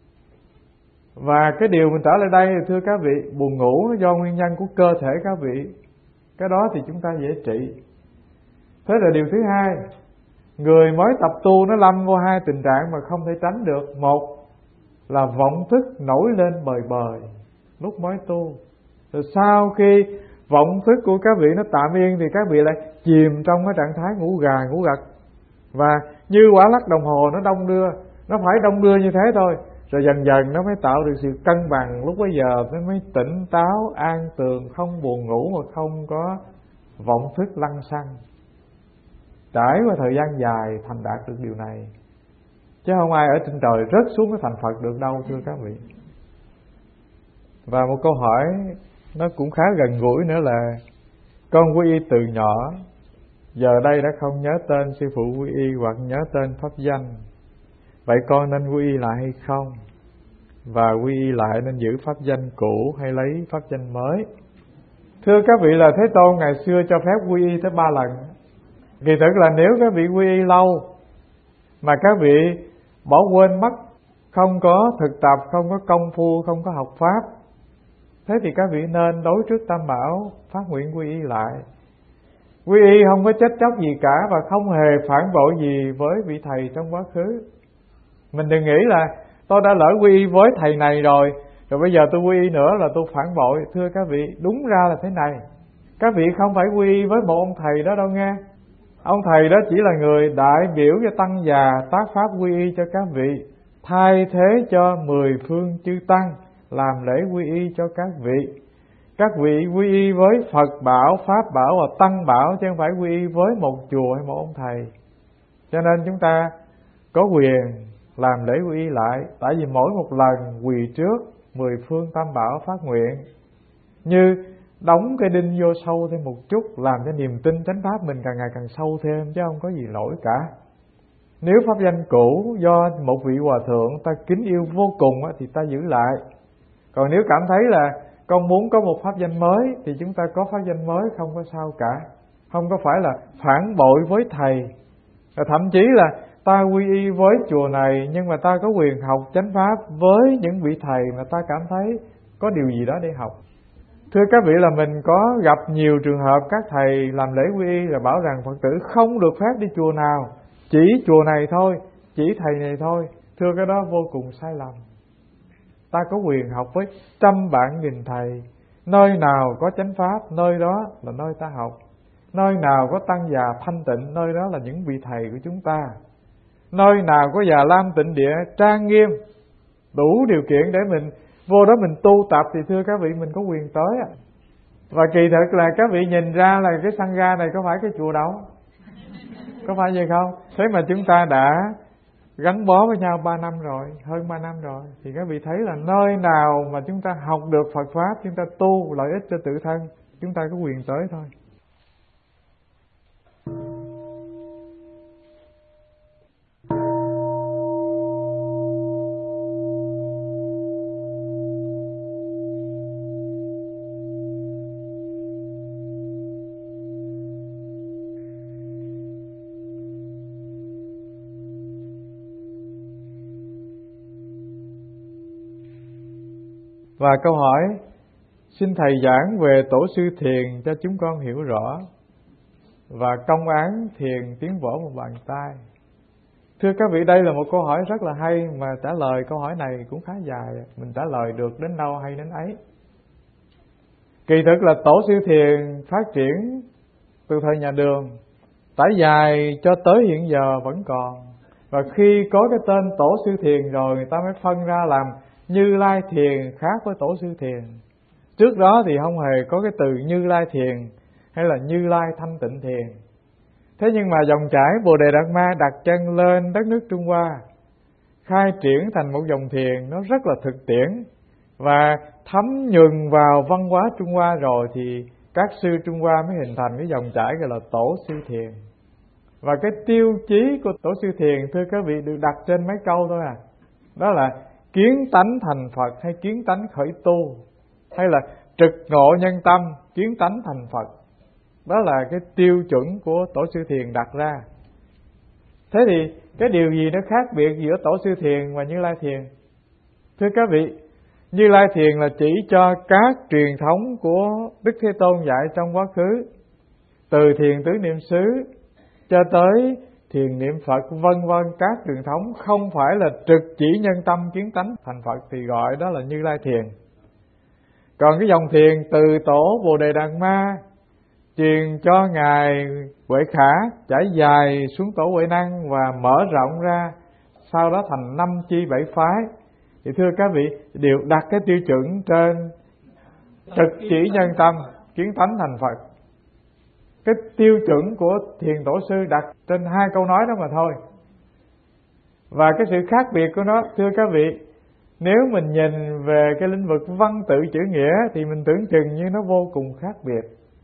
Và cái điều mình trở lại đây thưa các vị, buồn ngủ nó do nguyên nhân của cơ thể các vị, cái đó thì chúng ta dễ trị. Thế là điều thứ hai, người mới tập tu nó lâm vô hai tình trạng mà không thể tránh được. Một là vọng thức nổi lên bời bời lúc mới tu, rồi sau khi vọng thức của các vị nó tạm yên thì các vị lại chìm trong cái trạng thái ngủ gà ngủ gật. Và như quả lắc đồng hồ nó đong đưa, nó phải đong đưa như thế thôi, rồi dần dần nó mới tạo được sự cân bằng. Lúc bấy giờ nó mới tỉnh táo, an tường, không buồn ngủ mà không có vọng thức lăng xăng. Trải qua thời gian dài thành đạt được điều này, chứ không ai ở trên trời rớt xuống cái thành Phật được đâu, thưa các vị. Và một câu hỏi nó cũng khá gần gũi nữa là: con quy y từ nhỏ, giờ đây đã không nhớ tên sư phụ quy y hoặc nhớ tên pháp danh, vậy con nên quy y lại hay không? Và quy y lại nên giữ pháp danh cũ hay lấy pháp danh mới? Thưa các vị, là Thế Tôn ngày xưa cho phép quy y tới ba lần. Kỳ thực là nếu các vị quy y lâu mà các vị bỏ quên mất, không có thực tập, không có công phu, không có học pháp, thế thì các vị nên đối trước Tam Bảo phát nguyện quy y lại. Quy y không có chết chóc gì cả và không hề phản bội gì với vị thầy trong quá khứ. Mình đừng nghĩ là tôi đã lỡ quy y với thầy này rồi, rồi bây giờ tôi quy y nữa là tôi phản bội. Thưa các vị, đúng ra là thế này: các vị không phải quy y với một ông thầy đó đâu nghe. Ông thầy đó chỉ là người đại biểu cho tăng già tác pháp quy y cho các vị, thay thế cho mười phương chư tăng làm lễ quy y cho các vị. Các vị quy y với Phật bảo, Pháp bảo và Tăng bảo, chứ không phải quy y với một chùa hay một ông thầy. Cho nên chúng ta có quyền làm lễ quy y lại, tại vì mỗi một lần quỳ trước mười phương Tam bảo phát nguyện, như đóng cái đinh vô sâu thêm một chút, làm cho niềm tin chánh pháp mình càng ngày càng sâu thêm, chứ không có gì nổi cả. Nếu pháp danh cũ do một vị hòa thượng ta kính yêu vô cùng thì ta giữ lại. Còn nếu cảm thấy là con muốn có một pháp danh mới thì chúng ta có pháp danh mới, không có sao cả. Không có phải là phản bội với thầy. Và thậm chí là ta quy y với chùa này nhưng mà ta có quyền học chánh pháp với những vị thầy mà ta cảm thấy có điều gì đó để học. Thưa các vị, là mình có gặp nhiều trường hợp các thầy làm lễ quy y là bảo rằng Phật tử không được phép đi chùa nào, chỉ chùa này thôi, chỉ thầy này thôi. Thưa, cái đó vô cùng sai lầm. Ta có quyền học với trăm bạn nghìn thầy. Nơi nào có chánh pháp, nơi đó là nơi ta học. Nơi nào có tăng già thanh tịnh, nơi đó là những vị thầy của chúng ta. Nơi nào có già lam tịnh địa trang nghiêm, đủ điều kiện để mình vô đó mình tu tập, thì thưa các vị, mình có quyền tới. Và kỳ thực là các vị nhìn ra là cái sangha này có phải cái chùa đâu, có phải vậy không? Thế mà chúng ta đã gắn bó với nhau ba năm rồi, hơn ba năm rồi, thì các vị thấy là nơi nào mà chúng ta học được Phật pháp, chúng ta tu lợi ích cho tự thân, chúng ta có quyền tới thôi. Và câu hỏi: xin thầy giảng về tổ sư thiền cho chúng con hiểu rõ, và công án thiền tiến võ một bàn tay. Thưa các vị, đây là một câu hỏi rất là hay, mà trả lời câu hỏi này cũng khá dài, mình trả lời được đến đâu hay đến ấy. Kỳ thực là tổ sư thiền phát triển từ thời nhà Đường, trải dài cho tới hiện giờ vẫn còn. Và khi có cái tên tổ sư thiền rồi, người ta mới phân ra làm Như Lai thiền khác với tổ sư thiền. Trước đó thì không hề có cái từ Như Lai thiền hay là Như Lai thanh tịnh thiền. Thế nhưng mà dòng chảy Bồ Đề Đạt Ma đặt chân lên đất nước Trung Hoa, khai triển thành một dòng thiền nó rất là thực tiễn, và thấm nhuần vào văn hóa Trung Hoa rồi thì các sư Trung Hoa mới hình thành cái dòng chảy gọi là tổ sư thiền. Và cái tiêu chí của tổ sư thiền, thưa các vị, được đặt trên mấy câu thôi à. Đó là kiến tánh thành Phật, hay kiến tánh khởi tu, hay là trực ngộ nhân tâm, kiến tánh thành Phật. Đó là cái tiêu chuẩn của tổ sư thiền đặt ra. Thế thì cái điều gì nó khác biệt giữa tổ sư thiền và Như Lai thiền? Thưa các vị, Như Lai thiền là chỉ cho các truyền thống của Đức Thế Tôn dạy trong quá khứ, từ thiền tứ niệm xứ cho tới thiền niệm Phật vân vân, các truyền thống không phải là trực chỉ nhân tâm kiến tánh thành Phật thì gọi đó là Như Lai thiền. Còn cái dòng thiền từ tổ Bồ Đề Đạt Ma truyền cho ngài Huệ Khả trải dài xuống tổ Huệ Năng và mở rộng ra, sau đó thành năm chi bảy phái. Thì thưa các vị, đều đặt cái tiêu chuẩn trên thực chỉ nhân tâm, kiến tánh thành Phật. Cái tiêu chuẩn của thiền tổ sư đặt trên hai câu nói đó mà thôi. Và cái sự khác biệt của nó, thưa các vị, nếu mình nhìn về cái lĩnh vực văn tự chữ nghĩa thì mình tưởng chừng như nó vô cùng khác biệt.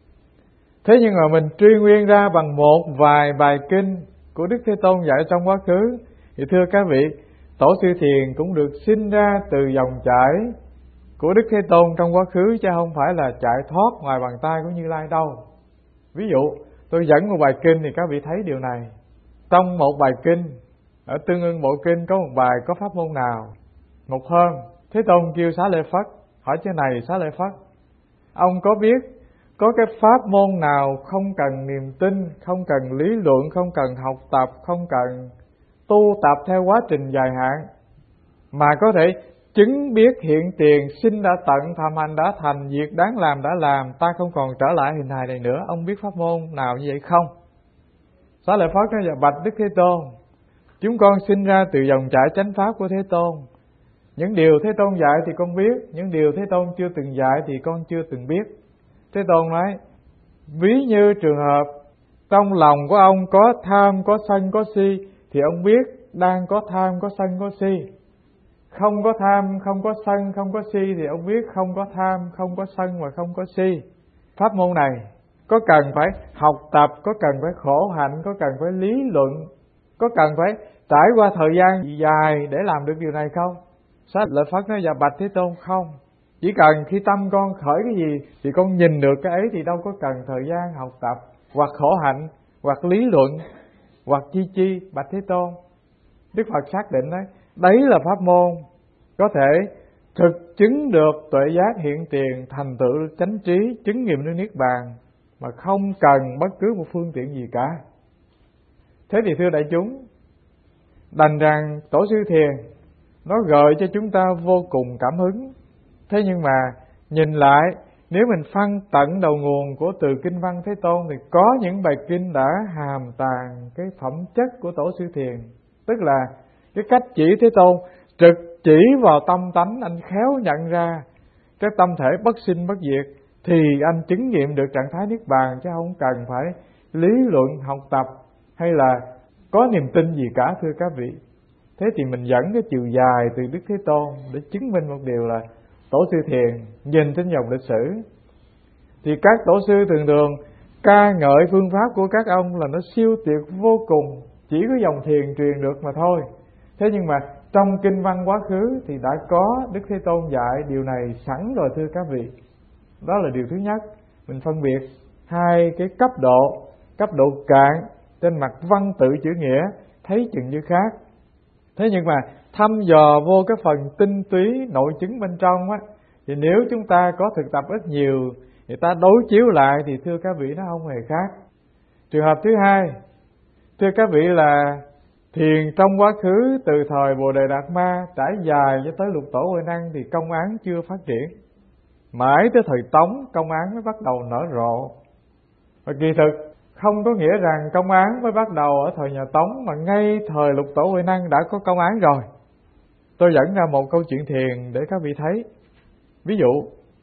Thế nhưng mà mình truy nguyên ra bằng một vài bài kinh của Đức Thế Tôn dạy trong quá khứ, thì thưa các vị, Tổ sư Thiền cũng được sinh ra từ dòng chảy của Đức Thế Tôn trong quá khứ, chứ không phải là chạy thoát ngoài bàn tay của Như Lai đâu. Ví dụ tôi dẫn một bài kinh thì các vị thấy điều này. Trong một bài kinh, ở Tương Ưng Bộ Kinh có một bài có pháp môn nào. Một hôm Thế Tôn kêu Xá Lợi Phất, hỏi thế này Xá Lợi Phất, ông có biết có cái pháp môn nào không cần niềm tin, không cần lý luận, không cần học tập, không cần tu tập theo quá trình dài hạn, mà có thể chứng biết hiện tiền, sinh đã tận, thầm hành đã thành, việc đáng làm đã làm, ta không còn trở lại hình hài này nữa, ông biết pháp môn nào như vậy không? Xá Lợi Phất nói, dạ bạch Đức Thế Tôn, chúng con sinh ra từ dòng chảy chánh pháp của Thế Tôn. Những điều Thế Tôn dạy thì con biết, những điều Thế Tôn chưa từng dạy thì con chưa từng biết. Thế Tôn nói, ví như trường hợp trong lòng của ông có tham, có sân, có si, thì ông biết đang có tham, có sân, có si. Không có tham, không có sân, không có si thì ông biết không có tham, không có sân và không có si. Pháp môn này có cần phải học tập, có cần phải khổ hạnh, có cần phải lý luận, có cần phải trải qua thời gian dài để làm được điều này không? Xá Lợi Phất nói, dạ bạch Thế Tôn, không. Chỉ cần khi tâm con khởi cái gì thì con nhìn được cái ấy, thì đâu có cần thời gian học tập hoặc khổ hạnh hoặc lý luận hoặc chi chi. Bạch Thế Tôn, Đức Phật xác định đấy, đấy là pháp môn có thể thực chứng được tuệ giác hiện tiền, thành tựu chánh trí, chứng nghiệm được niết bàn mà không cần bất cứ một phương tiện gì cả. Thế thì thưa đại chúng, đành rằng Tổ sư Thiền nó gợi cho chúng ta vô cùng cảm hứng. Thế nhưng mà nhìn lại, nếu mình phân tận đầu nguồn của từ kinh văn Thế Tôn thì có những bài kinh đã hàm tàng cái phẩm chất của Tổ sư Thiền. Tức là cái cách chỉ Thế Tôn trực chỉ vào tâm tánh, anh khéo nhận ra cái tâm thể bất sinh bất diệt thì anh chứng nghiệm được trạng thái niết bàn, chứ không cần phải lý luận, học tập hay là có niềm tin gì cả, thưa các vị. Thế thì mình dẫn cái chiều dài từ Đức Thế Tôn để chứng minh một điều là Tổ sư Thiền nhìn trên dòng lịch sử thì các tổ sư thường thường ca ngợi phương pháp của các ông là nó siêu tuyệt vô cùng, chỉ có dòng thiền truyền được mà thôi. Thế nhưng mà trong kinh văn quá khứ thì đã có Đức Thế Tôn dạy điều này sẵn rồi, thưa các vị. Đó là điều thứ nhất. Mình phân biệt hai cái cấp độ, cấp độ cạn trên mặt văn tự chữ nghĩa thấy chừng như khác. Thế nhưng mà thăm dò vô cái phần tinh túy nội chứng bên trong á, thì nếu chúng ta có thực tập ít nhiều, người ta đối chiếu lại thì thưa các vị nó không hề khác. Trường hợp thứ hai, thưa các vị, là thiền trong quá khứ từ thời Bồ Đề Đạt Ma trải dài cho tới lục tổ Huệ Năng thì công án chưa phát triển. Mãi tới thời Tống công án mới bắt đầu nở rộ. Và kỳ thực không có nghĩa rằng công án mới bắt đầu ở thời nhà Tống, mà ngay thời lục tổ Huệ Năng đã có công án rồi. Tôi dẫn ra một câu chuyện thiền để các vị thấy. Ví dụ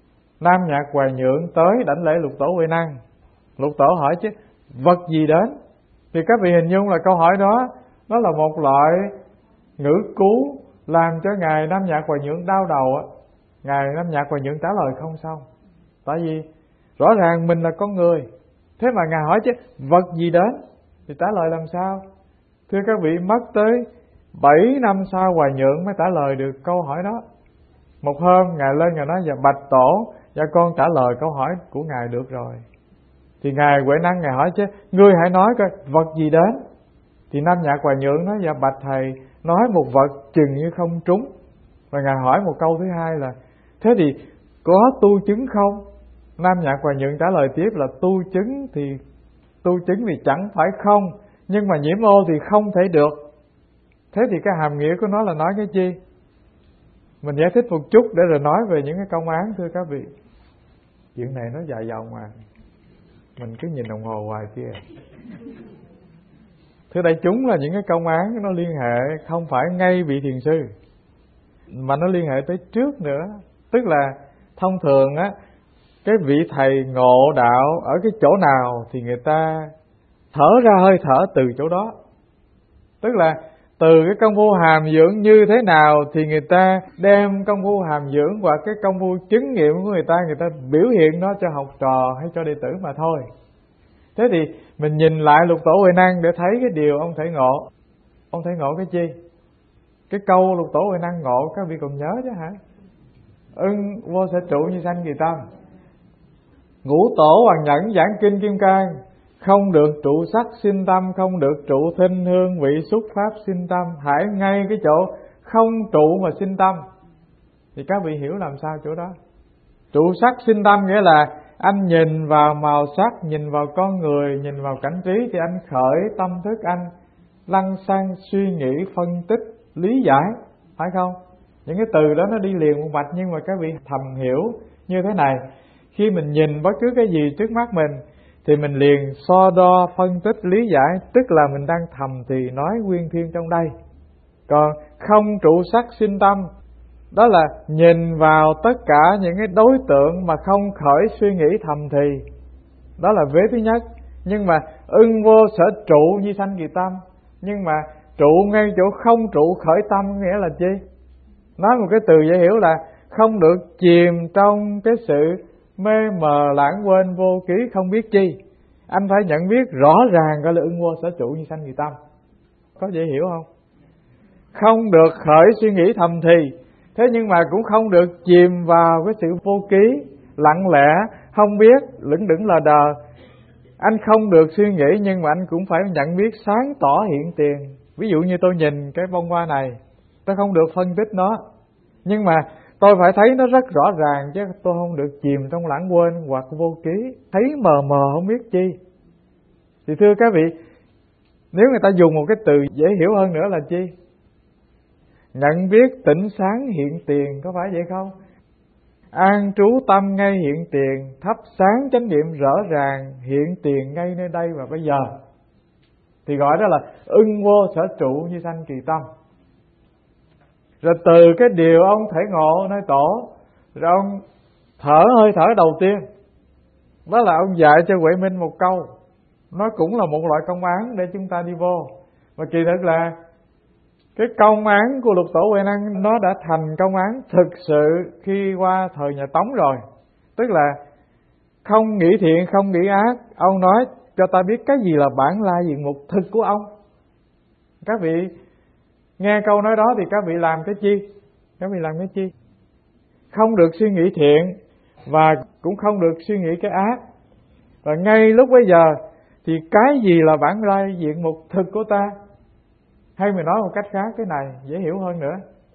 Nam Nhạc Hoài Nhượng tới đảnh lễ lục tổ Huệ Năng. Lục tổ hỏi chứ vật gì đến, thì các vị hình dung là câu hỏi đó nó là một loại ngữ cứu làm cho ngài Nam Nhạc Hoài Nhượng đau đầu á. Ngài Nam Nhạc Hoài Nhượng trả lời không xong, tại vì rõ ràng mình là con người. Thế mà ngài hỏi chứ vật gì đến thì trả lời làm sao? Thưa các vị, mất tới bảy năm sau Hoài Nhượng mới trả lời được câu hỏi đó. Một hôm ngài lên ngài nói, dạ bạch tổ, dạ con trả lời câu hỏi của ngài được rồi. Thì ngài Huệ Năng ngài hỏi chứ ngươi hãy nói coi vật gì đến. Thì Nam Nhạc Hoài Nhượng nói, dạ bạch thầy, nói một vật chừng như không trúng. Và ngài hỏi một câu thứ hai là, thế thì có tu chứng không? Nam Nhạc Hoài Nhượng trả lời tiếp là tu chứng thì tu chứng thì chẳng phải không, nhưng mà nhiễm ô thì không thể được. Thế thì cái hàm nghĩa của nó là nói cái chi? Mình giải thích một chút để rồi nói về những cái công án thưa các vị. Chuyện này nó dài dòng mà, mình cứ nhìn đồng hồ hoài kia. Thưa đại chúng, là những cái công án nó liên hệ không phải ngay vị thiền sư, mà nó liên hệ tới trước nữa. Tức là thông thường á, cái vị thầy ngộ đạo ở cái chỗ nào thì người ta thở ra hơi thở từ chỗ đó. Tức là từ cái công phu hàm dưỡng như thế nào thì người ta đem công phu hàm dưỡng và cái công phu chứng nghiệm của người ta, người ta biểu hiện nó cho học trò hay cho đệ tử mà thôi. Thế thì mình nhìn lại Lục Tổ Huệ Năng để thấy cái điều ông thể ngộ. Ông thể ngộ cái chi? Cái câu Lục Tổ Huệ Năng ngộ các vị còn nhớ chứ hả? Ưng vô sở trụ như sanh kỳ tâm. Ngũ tổ Hoàng Nhẫn giảng kinh Kim Cang, không được trụ sắc sinh tâm, không được trụ thinh hương vị xúc pháp sinh tâm. Hãy ngay cái chỗ không trụ mà sinh tâm. Thì các vị hiểu làm sao chỗ đó? Trụ sắc sinh tâm nghĩa là anh nhìn vào màu sắc, nhìn vào con người, nhìn vào cảnh trí thì anh khởi tâm thức, anh lăng xăng suy nghĩ, phân tích, lý giải, phải không? Những cái từ đó nó đi liền một mạch, nhưng mà các vị thầm hiểu như thế này. Khi mình nhìn bất cứ cái gì trước mắt mình thì mình liền so đo, phân tích, lý giải, tức là mình đang thầm thì nói nguyên thiên trong đây. Còn không trụ sắc sinh tâm, đó là nhìn vào tất cả những cái đối tượng mà không khởi suy nghĩ thầm thì. Đó là vế thứ nhất. Nhưng mà ưng vô sở trụ như sanh kỳ tâm. Nhưng mà trụ ngay chỗ không trụ khởi tâm nghĩa là chi? Nói một cái từ dễ hiểu là không được chìm trong cái sự mê mờ lãng quên vô ký không biết chi. Anh phải nhận biết rõ ràng gọi là ưng vô sở trụ như sanh kỳ tâm. Có dễ hiểu không? Không được khởi suy nghĩ thầm thì, thế nhưng mà cũng không được chìm vào cái sự vô ký, lặng lẽ, không biết, lững đững lờ đờ. Anh không được suy nghĩ nhưng mà anh cũng phải nhận biết sáng tỏ hiện tiền. Ví dụ như tôi nhìn cái bông hoa này, tôi không được phân tích nó, nhưng mà tôi phải thấy nó rất rõ ràng, chứ tôi không được chìm trong lãng quên hoặc vô ký, thấy mờ mờ không biết chi. Thì thưa các vị, nếu người ta dùng một cái từ dễ hiểu hơn nữa là chi? Nhận biết tỉnh sáng hiện tiền, có phải vậy không? An trú tâm ngay hiện tiền, thắp sáng chánh niệm rõ ràng hiện tiền ngay nơi đây và bây giờ. Thì gọi đó là ưng vô sở trụ như sanh kỳ tâm. Rồi từ cái điều ông thể ngộ nơi tổ, rồi ông thở hơi thở đầu tiên, đó là ông dạy cho Huệ Minh một câu. Nó cũng là một loại công án để chúng ta đi vô. Và kỳ thực là cái công án của Lục Tổ Huệ Năng nó đã thành công án thực sự khi qua thời nhà Tống rồi. Tức là không nghĩ thiện, không nghĩ ác. Ông nói cho ta biết cái gì là bản lai diện mục thực của ông. Các vị nghe câu nói đó thì các vị làm cái chi? Các vị làm cái chi? Không được suy nghĩ thiện và cũng không được suy nghĩ cái ác. Và ngay lúc bây giờ thì cái gì là bản lai diện mục thực của ta? Hay mình nói một cách khác, cái này dễ hiểu hơn nữa.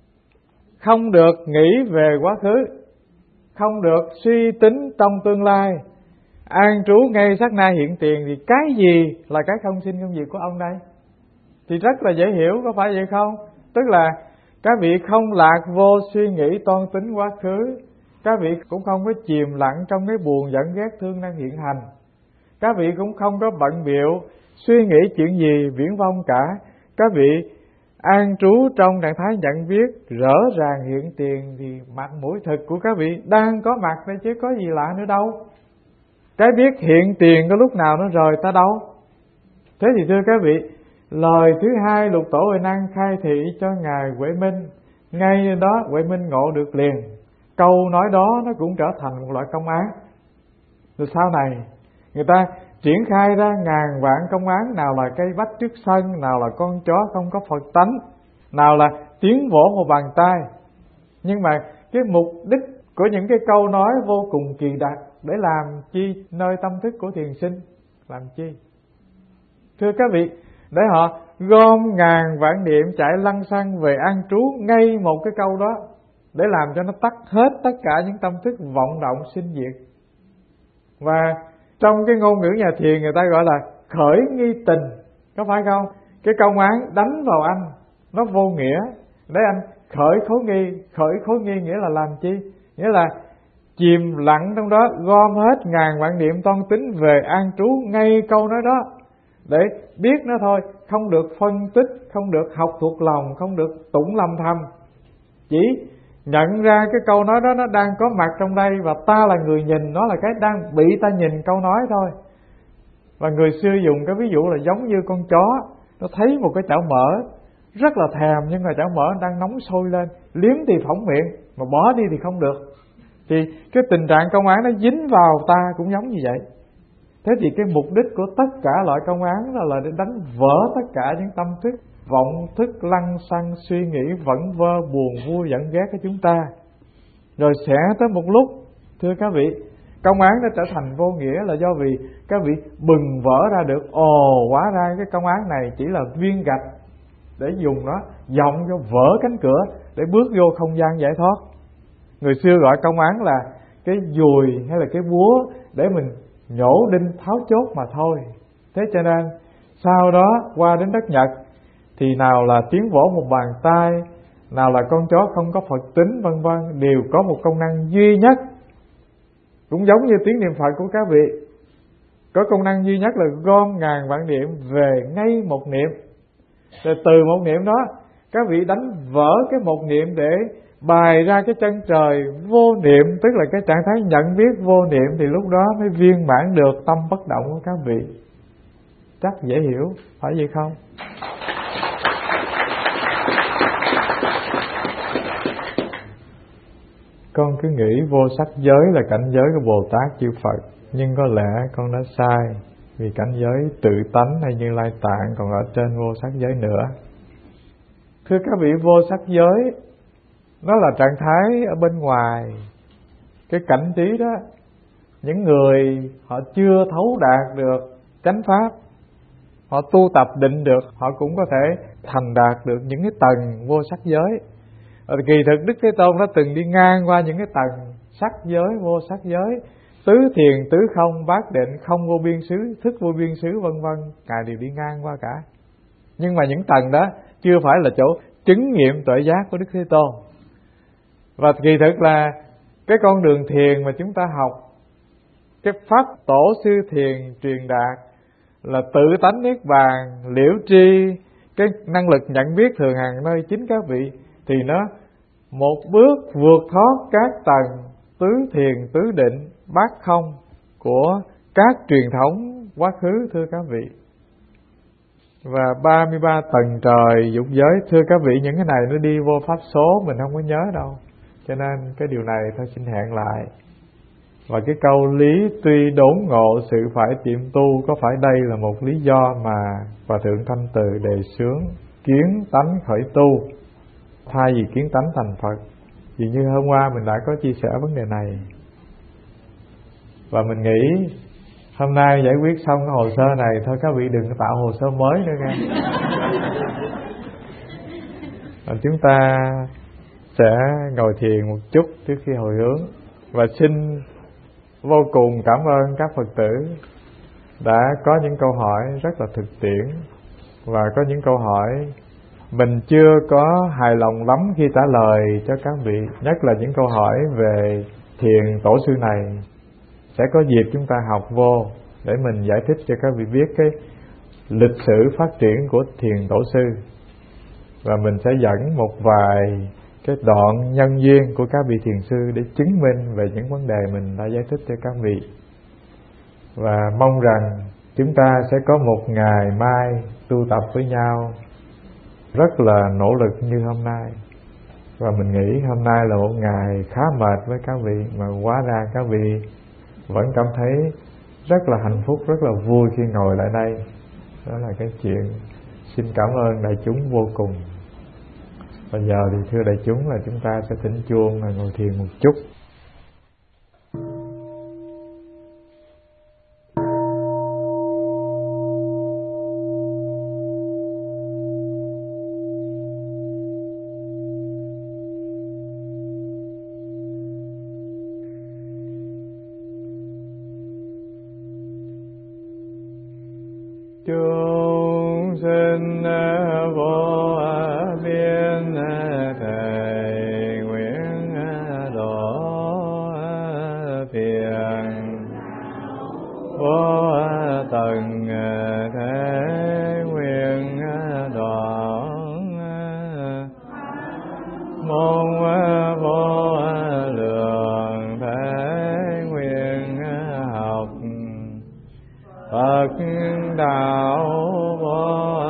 Không được nghĩ về quá khứ, không được suy tính trong tương lai, an trú ngay sát na hiện tiền. Thì cái gì là cái không sinh không diệt của ông đây? Thì rất là dễ hiểu, có phải vậy không? Tức là các vị không lạc vô suy nghĩ toan tính quá khứ, các vị cũng không có chìm lặng trong cái buồn giận ghét thương đang hiện hành, các vị cũng không có bận bịu suy nghĩ chuyện gì viễn vông cả. Các vị an trú trong trạng thái nhận biết rõ ràng hiện tiền, thì mặt mũi thực của các vị đang có mặt đây chứ có gì lạ nữa đâu. Cái biết hiện tiền có lúc nào nó rời ta đâu. Thế thì thưa các vị, lời thứ hai Lục Tổ Huệ Năng khai thị cho Ngài Huệ Minh, ngay đó Huệ Minh ngộ được liền. Câu nói đó nó cũng trở thành một loại công án. Rồi sau này người ta triển khai ra ngàn vạn công án, nào là cây bách trước sân, nào là con chó không có Phật tánh, nào là tiếng vỗ một bàn tay. Nhưng mà cái mục đích của những cái câu nói vô cùng kỳ đặc để làm chi nơi tâm thức của thiền sinh? Làm chi? Thưa các vị, để họ gom ngàn vạn niệm chạy lăng xăng về an trú ngay một cái câu đó, để làm cho nó tắt hết tất cả những tâm thức vọng động sinh diệt. Và trong cái ngôn ngữ nhà thiền người ta gọi là khởi nghi tình, có phải không? Cái công án đánh vào anh nó vô nghĩa, để anh khởi khối nghi. Khởi khối nghi nghĩa là làm chi? Nghĩa là chìm lặng trong đó, gom hết ngàn vạn niệm toan tính về an trú ngay câu nói đó, để biết nó thôi, không được phân tích, không được học thuộc lòng, không được tụng lầm thầm. Chỉ nhận ra cái câu nói đó nó đang có mặt trong đây, và ta là người nhìn, nó là cái đang bị ta nhìn câu nói thôi. Và người xưa dùng cái ví dụ là giống như con chó, nó thấy một cái chảo mỡ rất là thèm, nhưng mà chảo mỡ đang nóng sôi lên, liếm thì phỏng miệng, mà bỏ đi thì không được. Thì cái tình trạng công án nó dính vào ta cũng giống như vậy. Thế thì cái mục đích của tất cả loại công án đó là để đánh vỡ tất cả những tâm thức, vọng thức, lăng xăng, suy nghĩ vẩn vơ, buồn vui, giận ghét của chúng ta. Rồi sẽ tới một lúc, thưa các vị, công án nó trở thành vô nghĩa là do vì các vị bừng vỡ ra được, ồ, hóa ra cái công án này chỉ là viên gạch để dùng nó dọng cho vỡ cánh cửa để bước vô không gian giải thoát. Người xưa gọi công án là cái dùi hay là cái búa để mình nhổ đinh tháo chốt mà thôi. Thế cho nên sau đó qua đến đất Nhật thì nào là tiếng vỗ một bàn tay, nào là con chó không có Phật tính, vân vân, đều có một công năng duy nhất. Cũng giống như tiếng niệm Phật của các vị, có công năng duy nhất là gom ngàn vạn niệm về ngay một niệm. Rồi từ một niệm đó các vị đánh vỡ cái một niệm để bày ra cái chân trời vô niệm, tức là cái trạng thái nhận biết vô niệm, thì lúc đó mới viên mãn được tâm bất động của các vị. Chắc dễ hiểu, phải vậy không? Con cứ nghĩ vô sắc giới là cảnh giới của Bồ Tát chư Phật, nhưng có lẽ con đã sai, vì cảnh giới tự tánh hay Như Lai Tạng còn ở trên vô sắc giới nữa. Thưa các vị, vô sắc giới nó là trạng thái ở bên ngoài. Cái cảnh trí đó, những người họ chưa thấu đạt được chánh pháp, họ tu tập định được, họ cũng có thể thành đạt được những cái tầng vô sắc giới. Ở kỳ thực Đức Thế Tôn đã từng đi ngang qua những cái tầng sắc giới, vô sắc giới, tứ thiền, tứ không, bát định, không vô biên xứ, thức vô biên xứ, vân vân, Ngài đều đi ngang qua cả. Nhưng mà những tầng đó chưa phải là chỗ chứng nghiệm tuệ giác của Đức Thế Tôn. Và kỳ thực là cái con đường thiền mà chúng ta học, cái pháp tổ sư thiền truyền đạt là tự tánh niết bàn, liễu tri, cái năng lực nhận biết thường hàng nơi chính các vị, thì nó một bước vượt thoát các tầng tứ thiền, tứ định, bát không của các truyền thống quá khứ, thưa các vị. Và ba mươi ba tầng trời dục giới, thưa các vị, những cái này nó đi vô pháp số, mình không có nhớ đâu. Cho nên cái điều này thôi xin hẹn lại. Và cái câu lý tuy đốn ngộ sự phải tiệm tu, có phải đây là một lý do mà Hòa Thượng Thanh Từ đề xướng kiến tánh khởi tu thay vì kiến tánh thành Phật? Vì như hôm qua mình đã có chia sẻ vấn đề này, và mình nghĩ hôm nay giải quyết xong cái hồ sơ này thôi, các vị đừng tạo hồ sơ mới nữa nha. Và chúng ta sẽ ngồi thiền một chút trước khi hồi hướng. Và xin vô cùng cảm ơn các Phật tử đã có những câu hỏi rất là thực tiễn, và có những câu hỏi mình chưa có hài lòng lắm khi trả lời cho các vị, nhất là những câu hỏi về thiền tổ sư này. Sẽ có dịp chúng ta học vô để mình giải thích cho các vị biết cái lịch sử phát triển của thiền tổ sư, và mình sẽ dẫn một vài cái đoạn nhân duyên của các vị thiền sư để chứng minh về những vấn đề mình đã giải thích cho các vị. Và mong rằng chúng ta sẽ có một ngày mai tu tập với nhau rất là nỗ lực như hôm nay. Và mình nghĩ hôm nay là một ngày khá mệt với các vị, mà hóa ra các vị vẫn cảm thấy rất là hạnh phúc, rất là vui khi ngồi lại đây. Đó là cái chuyện. Xin cảm ơn đại chúng vô cùng. Bây giờ thì thưa đại chúng là chúng ta sẽ thỉnh chuông và ngồi thiền một chút. Chúng sinh vô biên môn vô lượng thế nguyện học. Phật đạo vô